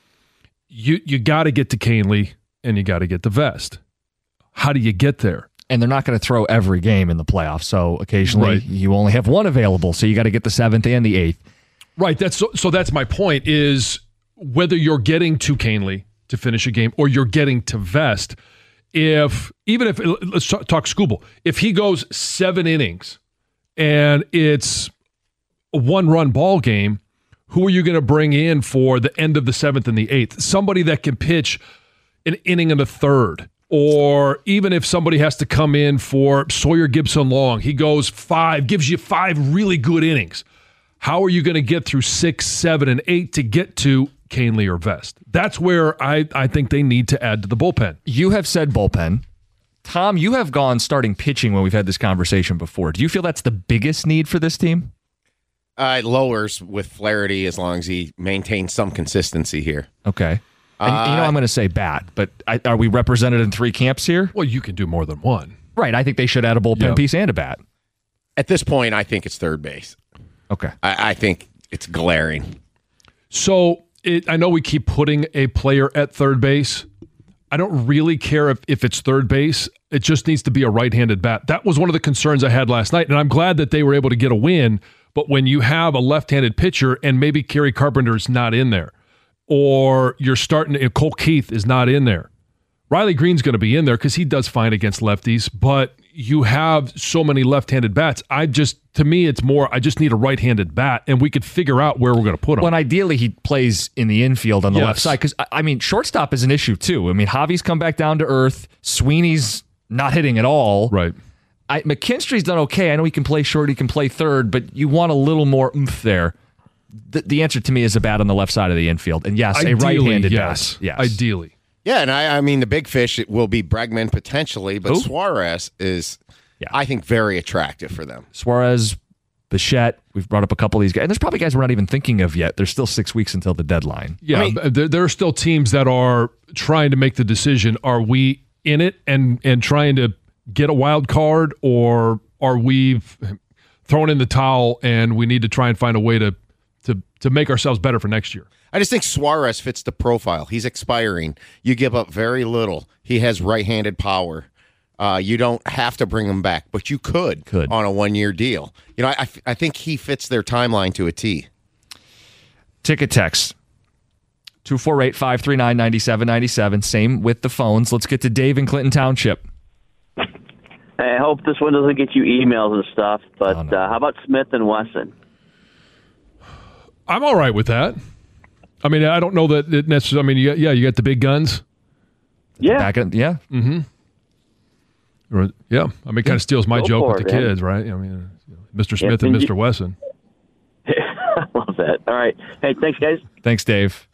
you got to get to Kahnle and you got to get to Vest. How do you get there? And they're not going to throw every game in the playoffs. So occasionally you only have one available. So you got to get the 7th and the 8th. Right. So that's my point, is whether you're getting to Kahnle to finish a game or you're getting to Vest, let's talk Skubal. If he goes 7 innings and it's a 1-run ball game, who are you going to bring in for the end of the 7th and the 8th? Somebody that can pitch an inning and a third. Or even if somebody has to come in for Sawyer Gibson-Long, he goes 5, gives you 5 really good innings. How are you going to get through 6, 7, and 8 to get to Kahnle or Vest? That's where I think they need to add to the bullpen. You have said bullpen. Tom, you have gone starting pitching when we've had this conversation before. Do you feel that's the biggest need for this team? It lowers with Flaherty as long as he maintains some consistency here. Okay. And I'm going to say bat, but are we represented in 3 camps here? Well, you can do more than one. Right. I think they should add a bullpen piece and a bat. At this point, I think it's third base. Okay. I think it's glaring. So I know we keep putting a player at third base. I don't really care if it's third base. It just needs to be a right-handed bat. That was one of the concerns I had last night, and I'm glad that they were able to get a win. But when you have a left-handed pitcher and maybe Kerry Carpenter's not in there, or you're starting, Cole Keith is not in there. Riley Green's going to be in there because he does fine against lefties, but you have so many left-handed bats. To me, it's more, I just need a right-handed bat, and we could figure out where we're going to put him. Well, ideally, he plays in the infield on the left side because, shortstop is an issue, too. Javi's come back down to earth. Sweeney's not hitting at all. Right. McKinstry's done okay. I know he can play short, he can play third, but you want a little more oomph there. The answer to me is a bat on the left side of the infield. And yes, ideally, a right-handed bat. Yes. Ideally. Yeah, and I mean, the big fish will be Bregman potentially, but Suarez is, I think, very attractive for them. Suarez, Bichette, we've brought up a couple of these guys. And there's probably guys we're not even thinking of yet. There's still 6 weeks until the deadline. Yeah, there are still teams that are trying to make the decision. Are we in it and trying to get a wild card, or are we throwing in the towel and we need to try and find a way to make ourselves better for next year? I just think Suarez fits the profile. He's expiring. You give up very little. He has right-handed power. You don't have to bring him back, but you could on a 1-year deal. I think he fits their timeline to a T. Ticket text 248-539-9797. Same with the phones. Let's get to Dave in Clinton Township. Hey, I hope this one doesn't get you emails and stuff, but how about Smith and Wesson? I'm all right with that. I mean, I don't know that it necessarily. I mean, you got the big guns. Yeah. Mm-hmm. Yeah. I mean, it kind of steals my joke with the kids, right? I mean, Mr. Smith and Mr. Wesson. I love that. All right. Hey, thanks, guys. Thanks, Dave.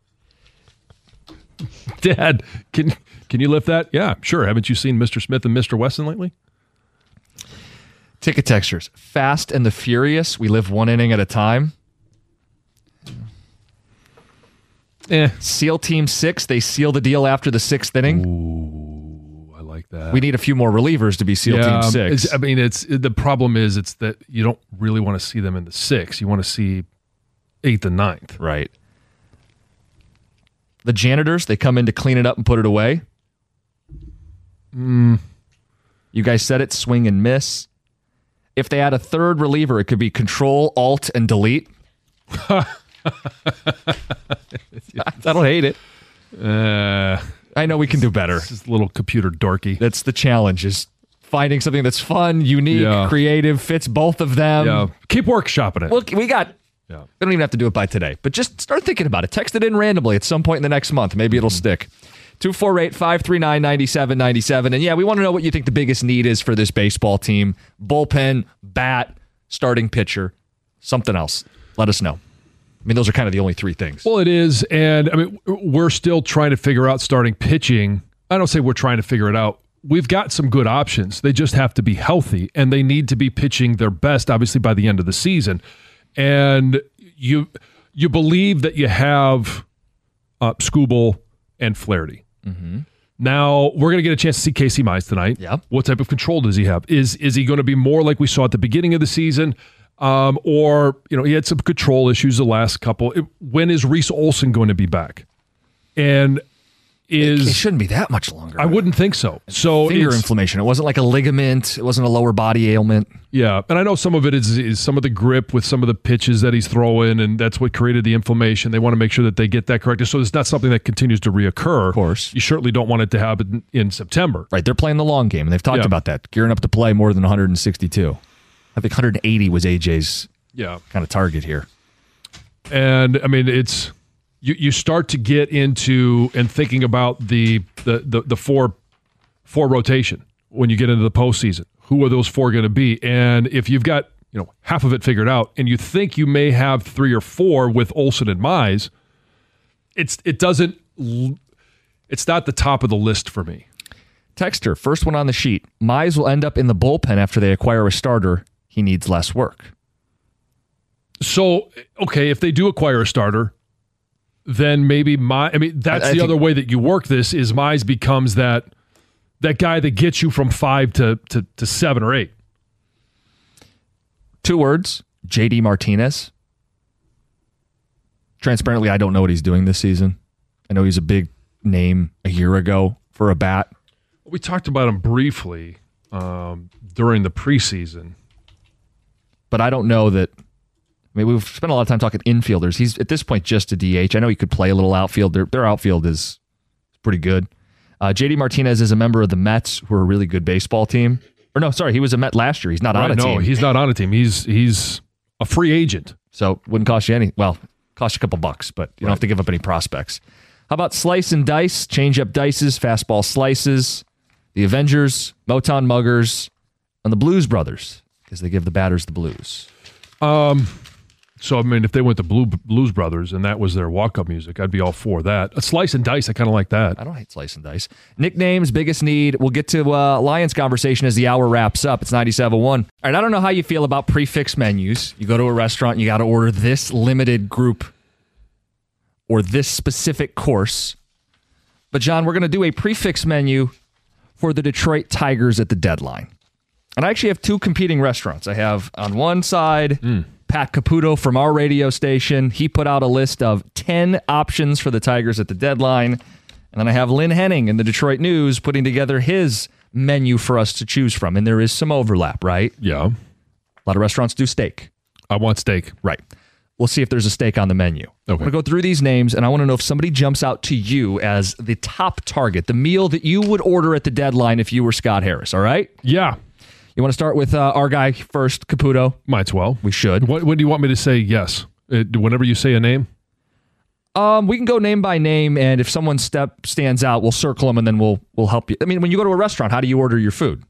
Dad, can you lift that? Yeah, sure. Haven't you seen Mr. Smith and Mr. Wesson lately? Ticket textures. Fast and the Furious. We live 1 inning at a time. SEAL Team 6, they seal the deal after the 6th inning. Ooh, I like that. We need a few more relievers to be SEAL Team 6. The problem is it's that you don't really want to see them in the 6th. You want to see 8th and 9th. Right. The janitors, they come in to clean it up and put it away. You guys said it, swing and miss. If they had a third reliever, it could be Control, Alt, and Delete. I don't hate it. I know we can do better. This is a little computer dorky. That's the challenge, is finding something that's fun, unique, creative, fits both of them. Yeah. Keep workshopping it. Look, we don't even have to do it by today, but just start thinking about it. Text it in randomly at some point in the next month. Maybe it'll stick. 248-539-9797. And yeah, we want to know what you think the biggest need is for this baseball team. Bullpen, bat, starting pitcher, something else. Let us know. I mean, those are kind of the only three things. Well, it is. And I mean, we're still trying to figure out starting pitching. I don't say we're trying to figure it out. We've got some good options. They just have to be healthy, and they need to be pitching their best, obviously, by the end of the season. And you believe that you have Skubal and Flaherty. Mm-hmm. Now, we're going to get a chance to see Casey Mize tonight. Yeah. What type of control does he have? Is he going to be more like we saw at the beginning of the season? Or, he had some control issues the last couple. When is Reese Olson going to be back? And it shouldn't be that much longer. I wouldn't think so. So finger inflammation. It wasn't like a ligament. It wasn't a lower body ailment. Yeah, and I know some of it is some of the grip with some of the pitches that he's throwing, and that's what created the inflammation. They want to make sure that they get that corrected, so it's not something that continues to reoccur. Of course. You certainly don't want it to happen in September. Right, they're playing the long game, and they've talked about that, gearing up to play more than 162. I think 180 was AJ's kind of target here. And, I mean, it's... You start to get into and thinking about the four rotation when you get into the postseason. Who are those four going to be? And if you've got half of it figured out, and you think you may have 3 or 4 with Olson and Mize, it's not the top of the list for me. Texter, first one on the sheet. Mize will end up in the bullpen after they acquire a starter. He needs less work. So, okay, if they do acquire a starter, then maybe that's the other way that you work this is Mize becomes that guy that gets you from 5 to 7 or 8. 2 words, JD Martinez. Transparently, I don't know what he's doing this season. I know he's a big name a year ago for a bat. We talked about him briefly during the preseason. But I don't know that. I mean, we've spent a lot of time talking infielders. He's, at this point, just a DH. I know he could play a little outfield. Their outfield is pretty good. JD Martinez is a member of the Mets, who are a really good baseball team. Or no, sorry, he was a Met last year. He's not on a team. No, he's not on a team. He's a free agent. So wouldn't cost you any. Well, cost you a couple bucks, but you don't have to give up any prospects. How about slice and dice? Change up dices, fastball slices, the Avengers, Motown Muggers, and the Blues Brothers, because they give the batters the blues. So, I mean, if they went to Blues Brothers and that was their walk-up music, I'd be all for that. A slice and dice, I kind of like that. I don't hate slice and dice. Nicknames, biggest need. We'll get to Lions conversation as the hour wraps up. It's 97.1. All right, I don't know how you feel about prefix menus. You go to a restaurant, you got to order this limited group or this specific course. But, John, we're going to do a prefix menu for the Detroit Tigers at the deadline. And I actually have 2 competing restaurants. I have on one side... Pat Caputo from our radio station. He put out a list of 10 options for the Tigers at the deadline. And then I have Lynn Henning in the Detroit News putting together his menu for us to choose from. And there is some overlap, right? Yeah. A lot of restaurants do steak. I want steak. Right. We'll see if there's a steak on the menu. Okay. I'm going to go through these names, and I want to know if somebody jumps out to you as the top target, the meal that you would order at the deadline if you were Scott Harris, all right? Yeah. You want to start with our guy first, Caputo? Might as well. We should. When do you want me to say yes? Whenever you say a name? We can go name by name, and if someone stands out, we'll circle them, and then we'll help you. I mean, when you go to a restaurant, how do you order your food?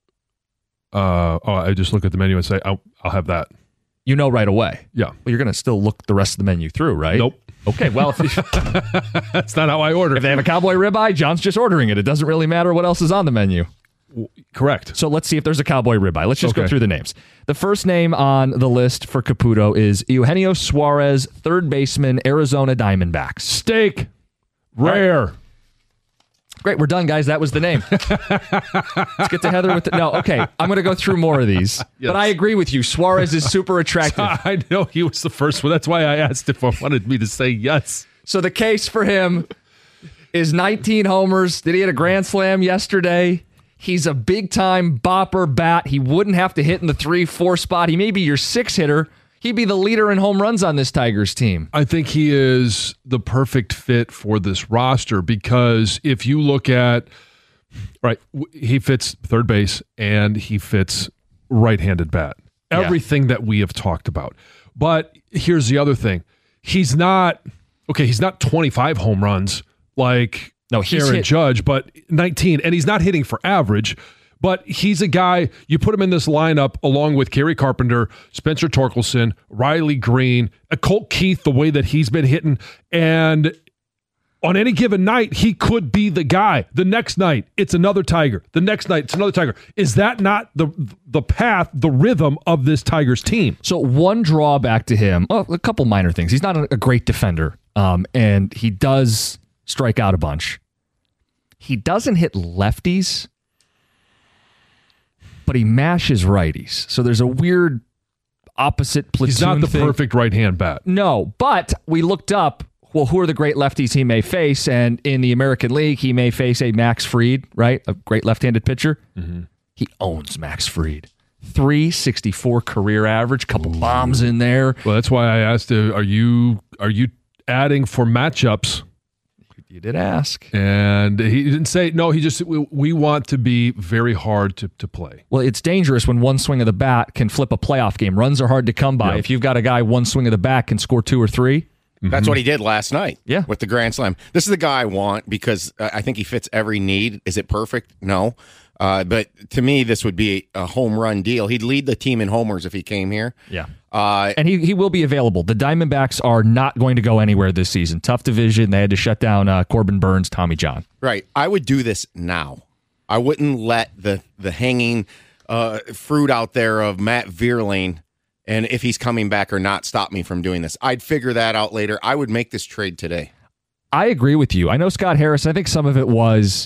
I just look at the menu and say, I'll have that. You know right away. Yeah. Well, you're going to still look the rest of the menu through, right? Nope. Okay, well, that's not how I order. If they have a cowboy ribeye, John's just ordering it. It doesn't really matter what else is on the menu. Correct. So let's see if there's a cowboy ribeye. Let's just go through the names. The first name on the list for Caputo is Eugenio Suarez, third baseman, Arizona Diamondbacks. Steak. Rare. Right. Great, we're done, guys. That was the name. Let's get to Heather with the... No, okay. I'm going to go through more of these. Yes. But I agree with you. Suarez is super attractive. I know he was the first one. That's why I asked if I wanted me to say yes. So the case for him is 19 homers. Did he hit a grand slam yesterday? He's a big-time bopper bat. He wouldn't have to hit in the 3-4 spot. He may be your 6 hitter. He'd be the leader in home runs on this Tigers team. I think he is the perfect fit for this roster because if you look at, right, he fits third base and he fits right-handed bat. Everything that we have talked about. But here's the other thing. He's not 25 home runs like Aaron Judge, but 19. And he's not hitting for average. But he's a guy, you put him in this lineup along with Kerry Carpenter, Spencer Torkelson, Riley Green, Colt Keith, the way that he's been hitting. And on any given night, he could be the guy. The next night, it's another Tiger. The next night, it's another Tiger. Is that not the path, the rhythm of this Tigers team? So one drawback to him, well, a couple minor things. He's not a great defender, and he does strike out a bunch. He doesn't hit lefties, but he mashes righties. So there's a weird opposite platoon He's not the thing. perfect right-hand bat. No, but we looked up, well, who are the great lefties he may face? And in the American League, he may face a Max Fried, right? A great left-handed pitcher. Mm-hmm. He owns Max Fried. 364 career average, couple bombs in there. Well, that's why I asked, are you adding for matchups? You did ask. And he didn't say, no, he just, we want to be very hard to play. Well, it's dangerous when one swing of the bat can flip a playoff game. Runs are hard to come by. Yep. If you've got a guy, one swing of the bat can score 2 or 3. That's what he did last night. Yeah. With the Grand Slam. This is the guy I want because I think he fits every need. Is it perfect? No. But to me, this would be a home run deal. He'd lead the team in homers if he came here. Yeah. And he will be available. The Diamondbacks are not going to go anywhere this season. Tough division. They had to shut down Corbin Burns, Tommy John. Right. I would do this now. I wouldn't let the hanging fruit out there of Matt Vierling and if he's coming back or not stop me from doing this. I'd figure that out later. I would make this trade today. I agree with you. I know Scott Harris, I think some of it was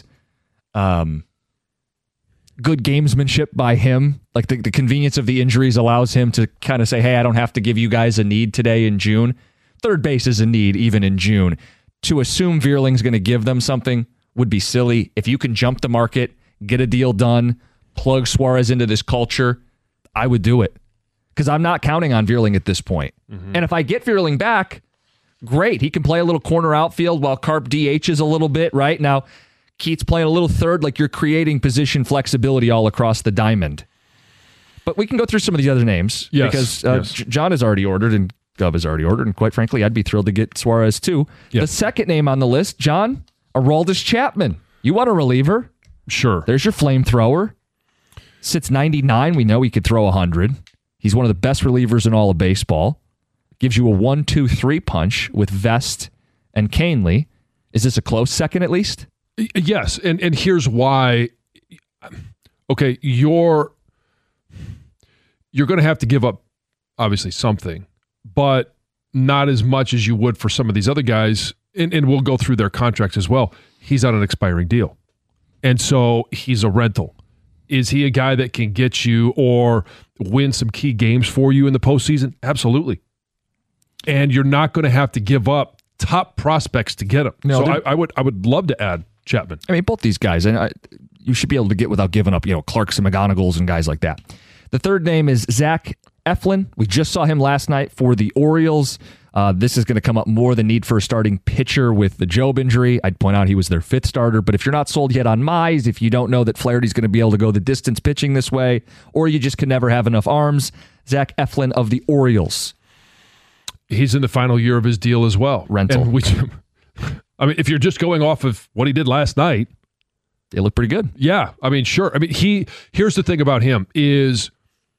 good gamesmanship by him. Like the convenience of the injuries allows him to kind of say, hey, I don't have to give you guys a need today in June. Third base is a need even in June. To assume Vierling's going to give them something would be silly. If you can jump the market, get a deal done, plug Suarez into this culture, I would do it. Because I'm not counting on Vierling at this point. Mm-hmm. And if I get Vierling back, great. He can play a little corner outfield while Carp DHs a little bit, right? Now, Keith's playing a little third, like you're creating position flexibility all across the diamond. But we can go through some of the other names. Yes, because John has already ordered and Gov has already ordered. And quite frankly, I'd be thrilled to get Suarez too. Yep. The second name on the list, John, Aroldis Chapman. You want a reliever? Sure. There's your flamethrower. Sits 99. We know he could throw 100. He's one of the best relievers in all of baseball. Gives you a 1-2-3 punch with Vest and Canely. Is this a close second at least? Yes, and here's why. Okay, you're going to have to give up, obviously, something, but not as much as you would for some of these other guys, and we'll go through their contracts as well. He's on an expiring deal, and so he's a rental. Is he a guy that can get you or win some key games for you in the postseason? Absolutely. And you're not going to have to give up top prospects to get him. No, so I would love to add Chapman. I mean, both these guys, and you should be able to get without giving up, Clarks and McGonagalls and guys like that. The third name is Zach Eflin. We just saw him last night for the Orioles. This is going to come up more the need for a starting pitcher with the Job injury. I'd point out he was their 5th starter, but if you're not sold yet on Mize, if you don't know that Flaherty's going to be able to go the distance pitching this way, or you just can never have enough arms, Zach Eflin of the Orioles. He's in the final year of his deal as well. Rental. I mean, if you're just going off of what he did last night, they look pretty good. Yeah, I mean, sure. I mean, here's the thing about him is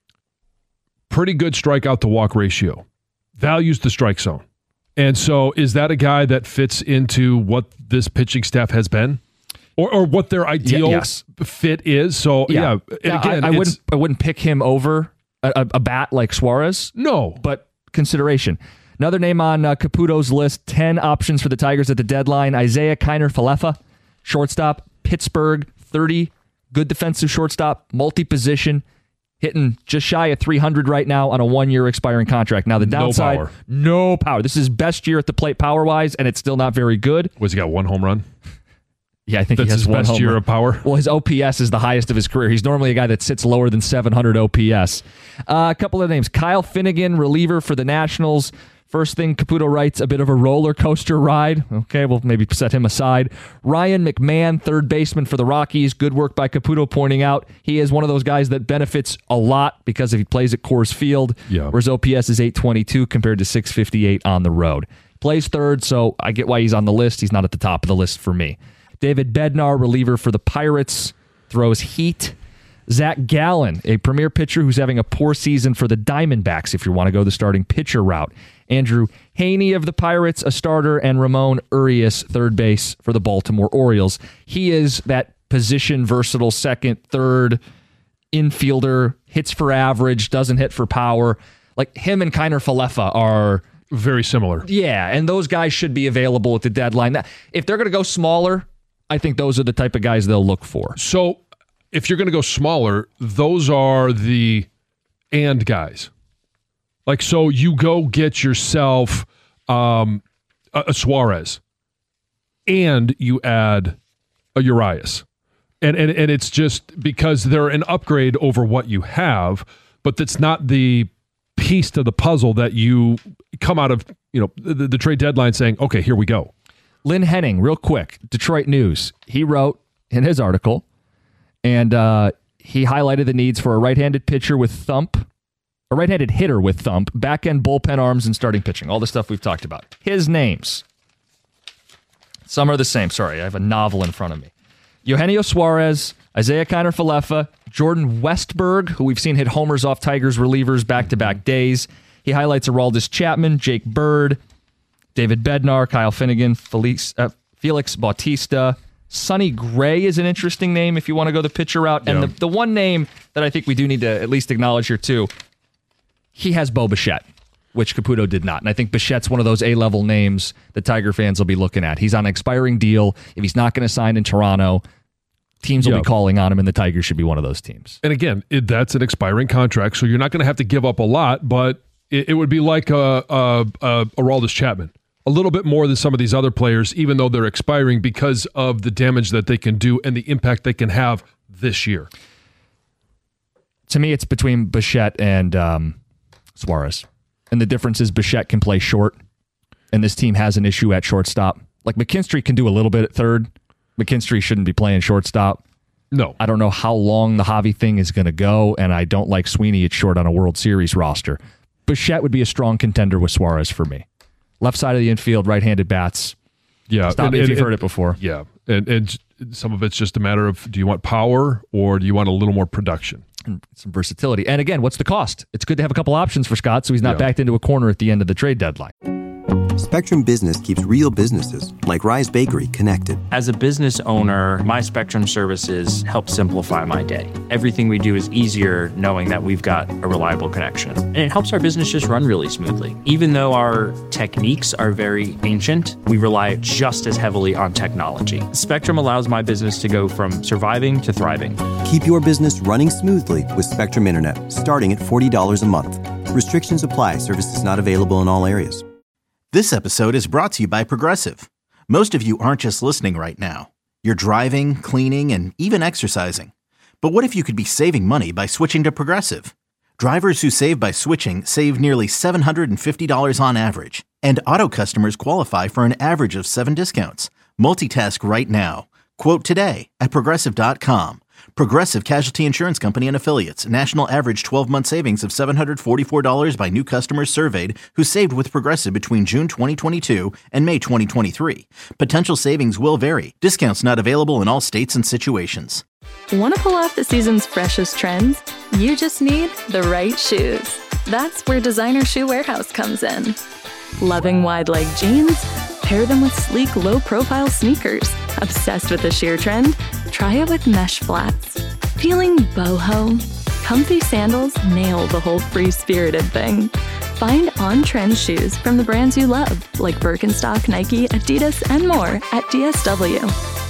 pretty good strikeout to walk ratio. Values the strike zone. And so is that a guy that fits into what this pitching staff has been? Or what their ideal fit is? So, yeah. And again, I wouldn't pick him over a bat like Suarez. No. But consideration. Another name on Caputo's list, 10 options for the Tigers at the deadline. Isaiah Kiner-Falefa, shortstop, Pittsburgh, 30, good defensive shortstop, multi-position, hitting just shy of 300 right now on a 1-year expiring contract. Now, the downside, no power. This is best year at the plate power-wise, and it's still not very good. Was he got 1 home run? Yeah, I think that's he has his one best home year run. of power. Well, his OPS is the highest of his career. He's normally a guy that sits lower than 700 OPS. A couple of names. Kyle Finnegan, reliever for the Nationals. First thing Caputo writes, a bit of a roller coaster ride. Okay, we'll maybe set him aside. Ryan McMahon, third baseman for the Rockies. Good work by Caputo pointing out he is one of those guys that benefits a lot because if he plays at Coors Field, where his OPS is 822 compared to 658 on the road. Plays third, so I get why he's on the list. He's not at the top of the list for me. David Bednar, reliever for the Pirates, throws heat. Zach Gallen, a premier pitcher who's having a poor season for the Diamondbacks, if you want to go the starting pitcher route. Andrew Haney of the Pirates, a starter, and Ramon Urias, third base for the Baltimore Orioles. He is that position versatile second, third infielder, hits for average, doesn't hit for power. Like him and Kiner Falefa are very similar. Yeah, and those guys should be available at the deadline. If they're going to go smaller, I think those are the type of guys they'll look for. So if you're going to go smaller, those are the and guys. Like, so you go get yourself a Suarez and you add a Urias. And it's just because they're an upgrade over what you have, but that's not the piece to the puzzle that you come out of, the trade deadline saying, okay, here we go. Lynn Henning, real quick, Detroit News. He wrote in his article, and he highlighted the needs for a right-handed pitcher with thump, a right-handed hitter with thump, back-end bullpen arms, and starting pitching. All the stuff we've talked about. His names. Some are the same. Sorry, I have a novel in front of me. Eugenio Suarez, Isaiah Kiner Falefa, Jordan Westberg, who we've seen hit homers off Tigers relievers back-to-back days. He highlights Aroldis Chapman, Jake Bird, David Bednar, Kyle Finnegan, Felix Bautista. Sonny Gray is an interesting name if you want to go the pitcher route. And the one name that I think we do need to at least acknowledge here too, he has Bo Bichette, which Caputo did not. And I think Bichette's one of those A-level names that Tiger fans will be looking at. He's on an expiring deal. If he's not going to sign in Toronto, teams will be calling on him, and the Tigers should be one of those teams. And again, that's an expiring contract, so you're not going to have to give up a lot, but it would be like Aroldis Chapman. A little bit more than some of these other players, even though they're expiring because of the damage that they can do and the impact they can have this year. To me, it's between Bichette and Suarez. And the difference is Bichette can play short, and this team has an issue at shortstop. Like McKinstry can do a little bit at third. McKinstry shouldn't be playing shortstop. No. I don't know how long the Javi thing is going to go, and I don't like Sweeney at short on a World Series roster. Bichette would be a strong contender with Suarez for me. Left side of the infield, right-handed bats. Yeah. Stop me if you've heard it before. Yeah. And some of it's just a matter of, do you want power or do you want a little more production? And some versatility. And again, what's the cost? It's good to have a couple options for Scott so he's not backed into a corner at the end of the trade deadline. Spectrum Business keeps real businesses like Rise Bakery connected. As a business owner, my Spectrum services help simplify my day. Everything we do is easier knowing that we've got a reliable connection. And it helps our business just run really smoothly. Even though our techniques are very ancient, we rely just as heavily on technology. Spectrum allows my business to go from surviving to thriving. Keep your business running smoothly with Spectrum Internet, starting at $40 a month. Restrictions apply. Services not available in all areas. This episode is brought to you by Progressive. Most of you aren't just listening right now. You're driving, cleaning, and even exercising. But what if you could be saving money by switching to Progressive? Drivers who save by switching save nearly $750 on average. And auto customers qualify for an average of 7 discounts. Multitask right now. Quote today at Progressive.com. Progressive Casualty Insurance Company and Affiliates. National average 12-month savings of $744 by new customers surveyed who saved with Progressive between June 2022 and May 2023. Potential savings will vary. Discounts not available in all states and situations. Want to pull off the season's freshest trends? You just need the right shoes. That's where Designer Shoe Warehouse comes in. Loving wide-leg jeans? Pair them with sleek, low-profile sneakers. Obsessed with the sheer trend? Try it with mesh flats. Feeling boho? Comfy sandals nail the whole free-spirited thing. Find on-trend shoes from the brands you love, like Birkenstock, Nike, Adidas, and more at DSW.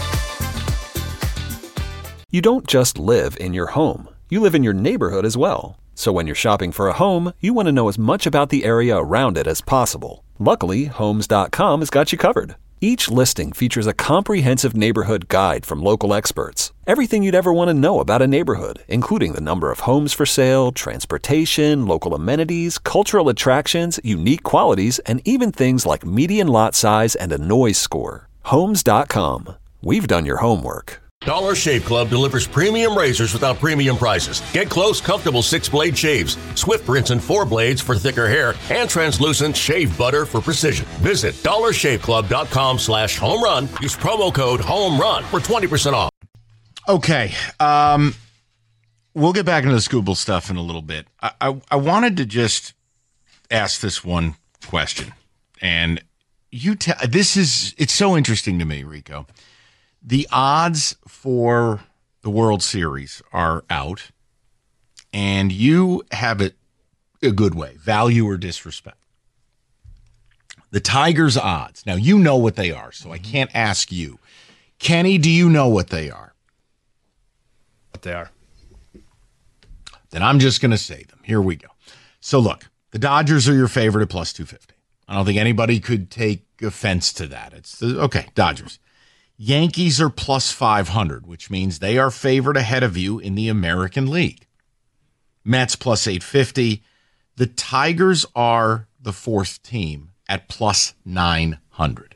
You don't just live in your home. You live in your neighborhood as well. So when you're shopping for a home, you want to know as much about the area around it as possible. Luckily, Homes.com has got you covered. Each listing features a comprehensive neighborhood guide from local experts. Everything you'd ever want to know about a neighborhood, including the number of homes for sale, transportation, local amenities, cultural attractions, unique qualities, and even things like median lot size and a noise score. Homes.com. We've done your homework. Dollar Shave Club delivers premium razors without premium prices. Get close, comfortable 6-blade shaves, swift rinse and 4 blades for thicker hair, and translucent shave butter for precision. Visit dollarshaveclub.com/home run. Use promo code HOMERUN for 20% off. Okay. We'll get back into the Scooble stuff in a little bit. I wanted to just ask this one question. And it's so interesting to me, Rico. The odds for the World Series are out, and you have it a good way, value or disrespect. The Tigers' odds. Now, you know what they are, so I can't ask you. Kenny, do you know what they are? What they are. Then I'm just going to say them. Here we go. So, look, the Dodgers are your favorite at plus 250. I don't think anybody could take offense to that. Okay, Dodgers. Yankees are plus 500, which means they are favored ahead of you in the American League. Mets plus 850. The Tigers are the fourth team at plus 900.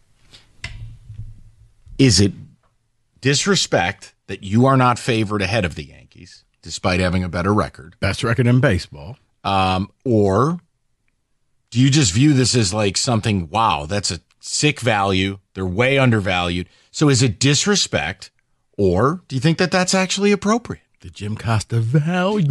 Is it disrespect that you are not favored ahead of the Yankees, despite having a better record? Best record in baseball. Or do you just view this as like something, wow, that's a sick value, they're way undervalued? So is it disrespect, or do you think that that's actually appropriate? The Jim Costa value.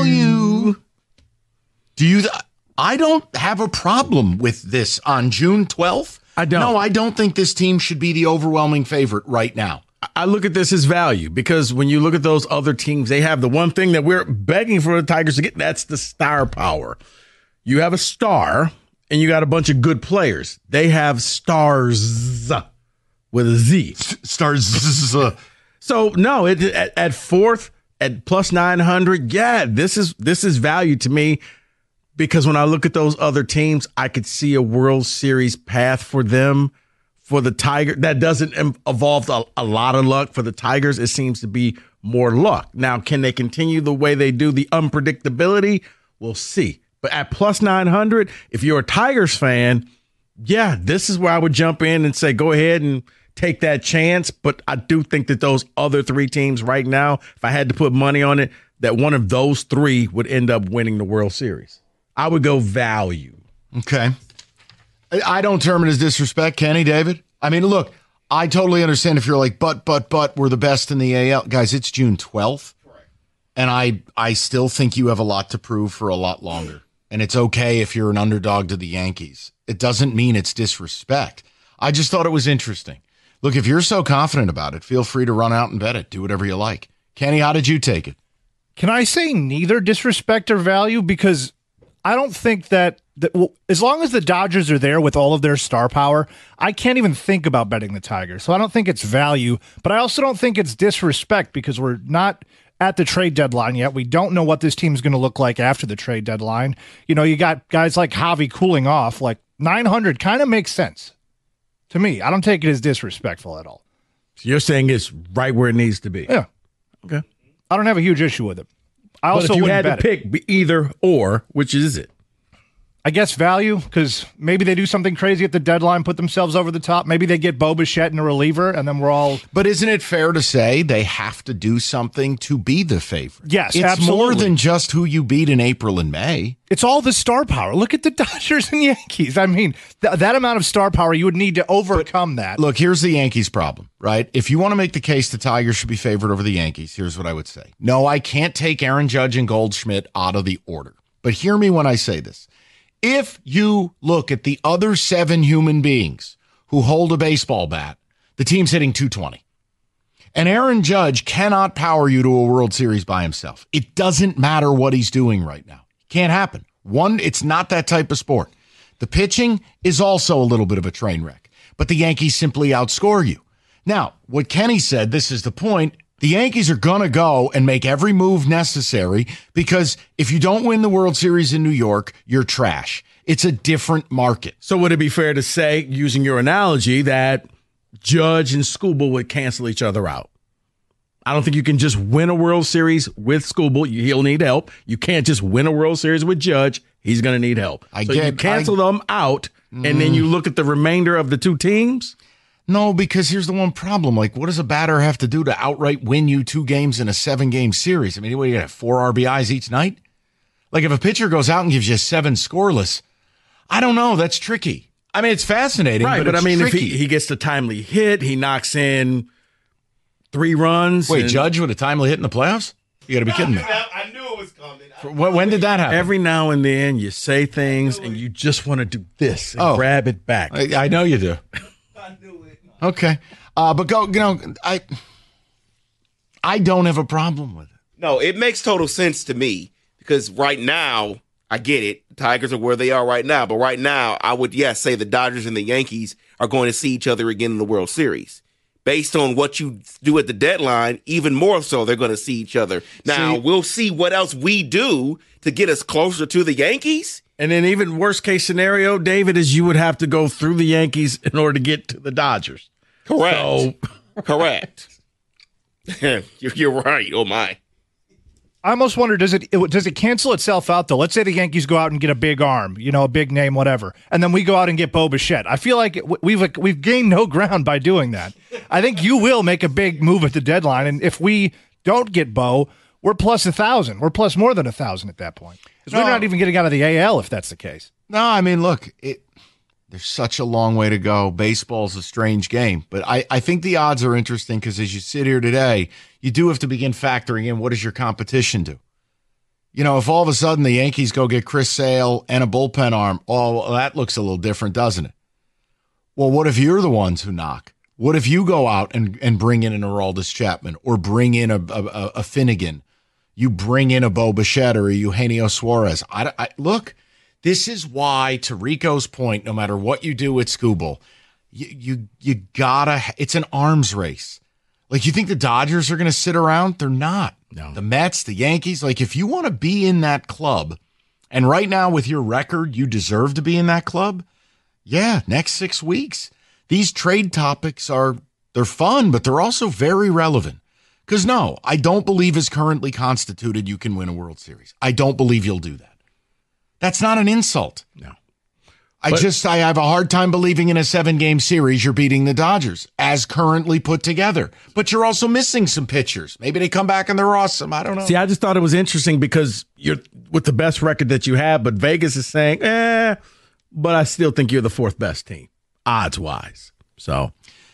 I don't have a problem with this on June 12th. I don't. No, I don't think this team should be the overwhelming favorite right now. I look at this as value because when you look at those other teams, they have the one thing that we're begging for the Tigers to get. That's the star power. You have a star and you got a bunch of good players. They have stars with a Z. Stars. So no, at fourth at plus 900. Yeah, this is value to me because when I look at those other teams, I could see a World Series path for them. For the Tigers, that doesn't involve a lot of luck. For the Tigers, it seems to be more luck. Now, can they continue the way they do, the unpredictability? We'll see. But at plus 900, if you're a Tigers fan, yeah, this is where I would jump in and say, go ahead and take that chance. But I do think that those other three teams right now, if I had to put money on it, that one of those three would end up winning the World Series. I would go value. Okay. I don't term it as disrespect, Kenny, David. I mean, look, I totally understand if you're like, but, we're the best in the AL. Guys, it's June 12th. Correct. And I still think you have a lot to prove for a lot longer. And it's okay if you're an underdog to the Yankees. It doesn't mean it's disrespect. I just thought it was interesting. Look, if you're so confident about it, feel free to run out and bet it. Do whatever you like. Kenny, how did you take it? Can I say neither disrespect or value? Because I don't think that as long as the Dodgers are there with all of their star power, I can't even think about betting the Tigers. So I don't think it's value, but I also don't think it's disrespect because we're not at the trade deadline yet. We don't know what this team's going to look like after the trade deadline. You know, you got guys like Javi cooling off. Like 900 kind of makes sense to me. I don't take it as disrespectful at all. So you're saying it's right where it needs to be? Yeah. Okay. I don't have a huge issue with it. I also if you wouldn't had to pick either or, which is it? I guess value, because maybe they do something crazy at the deadline, put themselves over the top. Maybe they get Bo Bichette in a reliever, and then we're all... But isn't it fair to say they have to do something to be the favorite? Yes, it's absolutely. More than just who you beat in April and May. It's all the star power. Look at the Dodgers and Yankees. I mean, that amount of star power, you would need to overcome that. Look, here's the Yankees' problem, right? If you want to make the case the Tigers should be favored over the Yankees, here's what I would say. No, I can't take Aaron Judge and Goldschmidt out of the order. But hear me when I say this. If you look at the other 7 human beings who hold a baseball bat, the team's hitting 220. And Aaron Judge cannot power you to a World Series by himself. It doesn't matter what he's doing right now. Can't happen. One, it's not that type of sport. The pitching is also a little bit of a train wreck, but the Yankees simply outscore you. Now, what Kenny said, this is the point, the Yankees are going to go and make every move necessary because if you don't win the World Series in New York, you're trash. It's a different market. So would it be fair to say, using your analogy, that Judge and Skubal would cancel each other out? I don't think you can just win a World Series with Skubal. He'll need help. You can't just win a World Series with Judge. He's going to need help. You cancel them out, and then you look at the remainder of the two teams? No, because here's the one problem. Like, what does a batter have to do to outright win you 2 games in a 7-game series? I mean, what, you have 4 RBIs each night? Like, if a pitcher goes out and gives you 7 scoreless, I don't know. That's tricky. I mean, it's fascinating, right? But I mean, tricky. if he gets the timely hit, he knocks in 3 runs. Wait, Judge with a timely hit in the playoffs? You got to be kidding me. I knew it was coming. When did that happen? Every now and then you say things and you just want to do this and grab it back. I know you do. I knew it. Okay. But go, I don't have a problem with it. No, it makes total sense to me because right now, I get it. Tigers are where they are right now. But right now, I would, say the Dodgers and the Yankees are going to see each other again in the World Series. Based on what you do at the deadline, even more so, they're going to see each other. Now, we'll see what else we do to get us closer to the Yankees. And then even worst case scenario, David, is you would have to go through the Yankees in order to get to the Dodgers. Correct. Correct. You're right. Oh, my. I almost wonder, does it cancel itself out, though? Let's say the Yankees go out and get a big arm, a big name, whatever, and then we go out and get Bo Bichette. I feel like we've gained no ground by doing that. I think you will make a big move at the deadline, and if we don't get Bo, we're plus 1,000. We're plus more than 1,000 at that point. Because we're not even getting out of the AL if that's the case. No, I mean, look, there's such a long way to go. Baseball's a strange game. But I think the odds are interesting because as you sit here today, you do have to begin factoring in what does your competition do? If all of a sudden the Yankees go get Chris Sale and a bullpen arm, that looks a little different, doesn't it? Well, what if you're the ones who knock? What if you go out and bring in an Aroldis Chapman or bring in a Finnegan? You bring in a Bo Bichette or a Eugenio Suarez. Look, this is why, to Rico's point, no matter what you do at Skubal, you gotta. It's an arms race. Like, you think the Dodgers are going to sit around? They're not. No. The Mets, the Yankees. Like, if you want to be in that club, and right now with your record, you deserve to be in that club. Yeah, next 6 weeks. These trade topics they're fun, but they're also very relevant. Because no, I don't believe as currently constituted you can win a World Series. I don't believe you'll do that. That's not an insult. No. I have a hard time believing in a 7-game series you're beating the Dodgers as currently put together. But you're also missing some pitchers. Maybe they come back and they're awesome. I don't know. See, I just thought it was interesting because you're with the best record that you have, but Vegas is saying, but I still think you're the 4th best team, odds-wise. So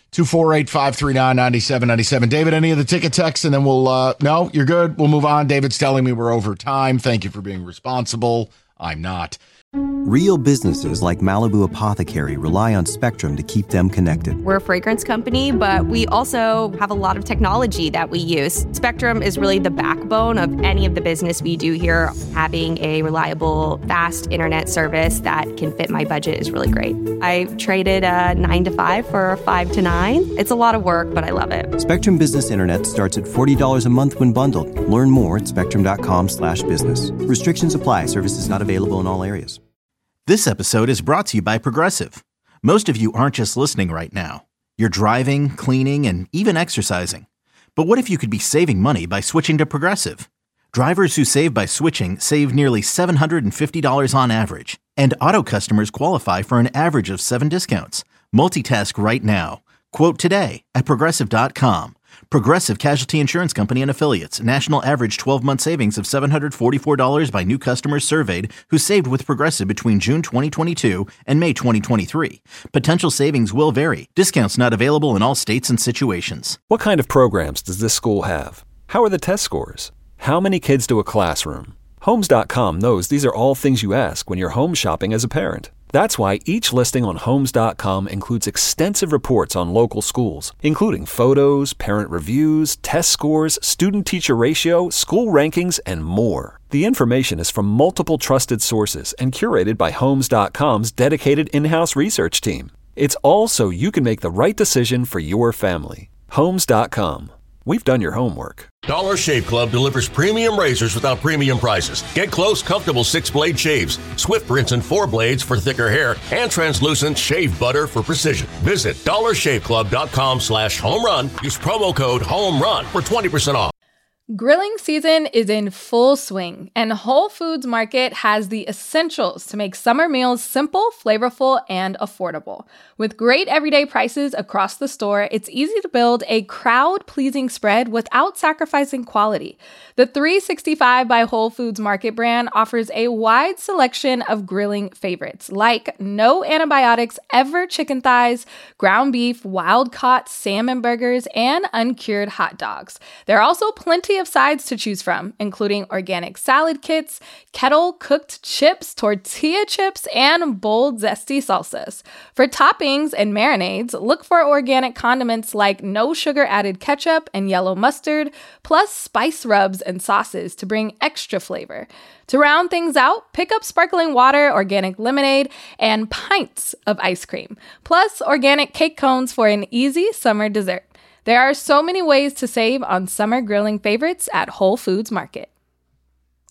248-539-9797. David, any of the ticket texts? And then we'll, no, you're good. We'll move on. David's telling me we're over time. Thank you for being responsible. I'm not. Real businesses like Malibu Apothecary rely on Spectrum to keep them connected. We're a fragrance company, but we also have a lot of technology that we use. Spectrum is really the backbone of any of the business we do here. Having a reliable, fast internet service that can fit my budget is really great. I traded a 9 to 5 for a 5 to 9. It's a lot of work, but I love it. Spectrum Business Internet starts at $40 a month when bundled. Learn more at spectrum.com/business. Restrictions apply. Services not available in all areas. This episode is brought to you by Progressive. Most of you aren't just listening right now. You're driving, cleaning, and even exercising. But what if you could be saving money by switching to Progressive? Drivers who save by switching save nearly $750 on average. And auto customers qualify for an average of 7 discounts. Multitask right now. Quote today at Progressive.com. Progressive Casualty Insurance Company and Affiliates. National average 12-month savings of $744 by new customers surveyed who saved with Progressive between June 2022 and May 2023. Potential savings will vary. Discounts not available in all states and situations. What kind of programs does this school have? How are the test scores? How many kids do a classroom? Homes.com knows these are all things you ask when you're home shopping as a parent. That's why each listing on Homes.com includes extensive reports on local schools, including photos, parent reviews, test scores, student-teacher ratio, school rankings, and more. The information is from multiple trusted sources and curated by Homes.com's dedicated in-house research team. It's all so you can make the right decision for your family. Homes.com. we've done your homework. Dollar Shave Club delivers premium razors without premium prices. Get close, comfortable 6-blade shaves, swift rinse and 4 blades for thicker hair, and translucent shave butter for precision. Visit dollarshaveclub.com/home run. Use promo code HOMERUN for 20% off. Grilling season is in full swing, and Whole Foods Market has the essentials to make summer meals simple, flavorful, and affordable. With great everyday prices across the store, it's easy to build a crowd-pleasing spread without sacrificing quality. The 365 by Whole Foods Market brand offers a wide selection of grilling favorites, like no antibiotics ever chicken thighs, ground beef, wild-caught salmon burgers, and uncured hot dogs. There are also plenty of sides to choose from, including organic salad kits, kettle-cooked chips, tortilla chips, and bold, zesty salsas. For toppings and marinades, look for organic condiments like no sugar-added ketchup and yellow mustard, plus spice rubs and sauces to bring extra flavor. To round things out, pick up sparkling water, organic lemonade, and pints of ice cream, plus organic cake cones for an easy summer dessert. There are so many ways to save on summer grilling favorites at Whole Foods Market.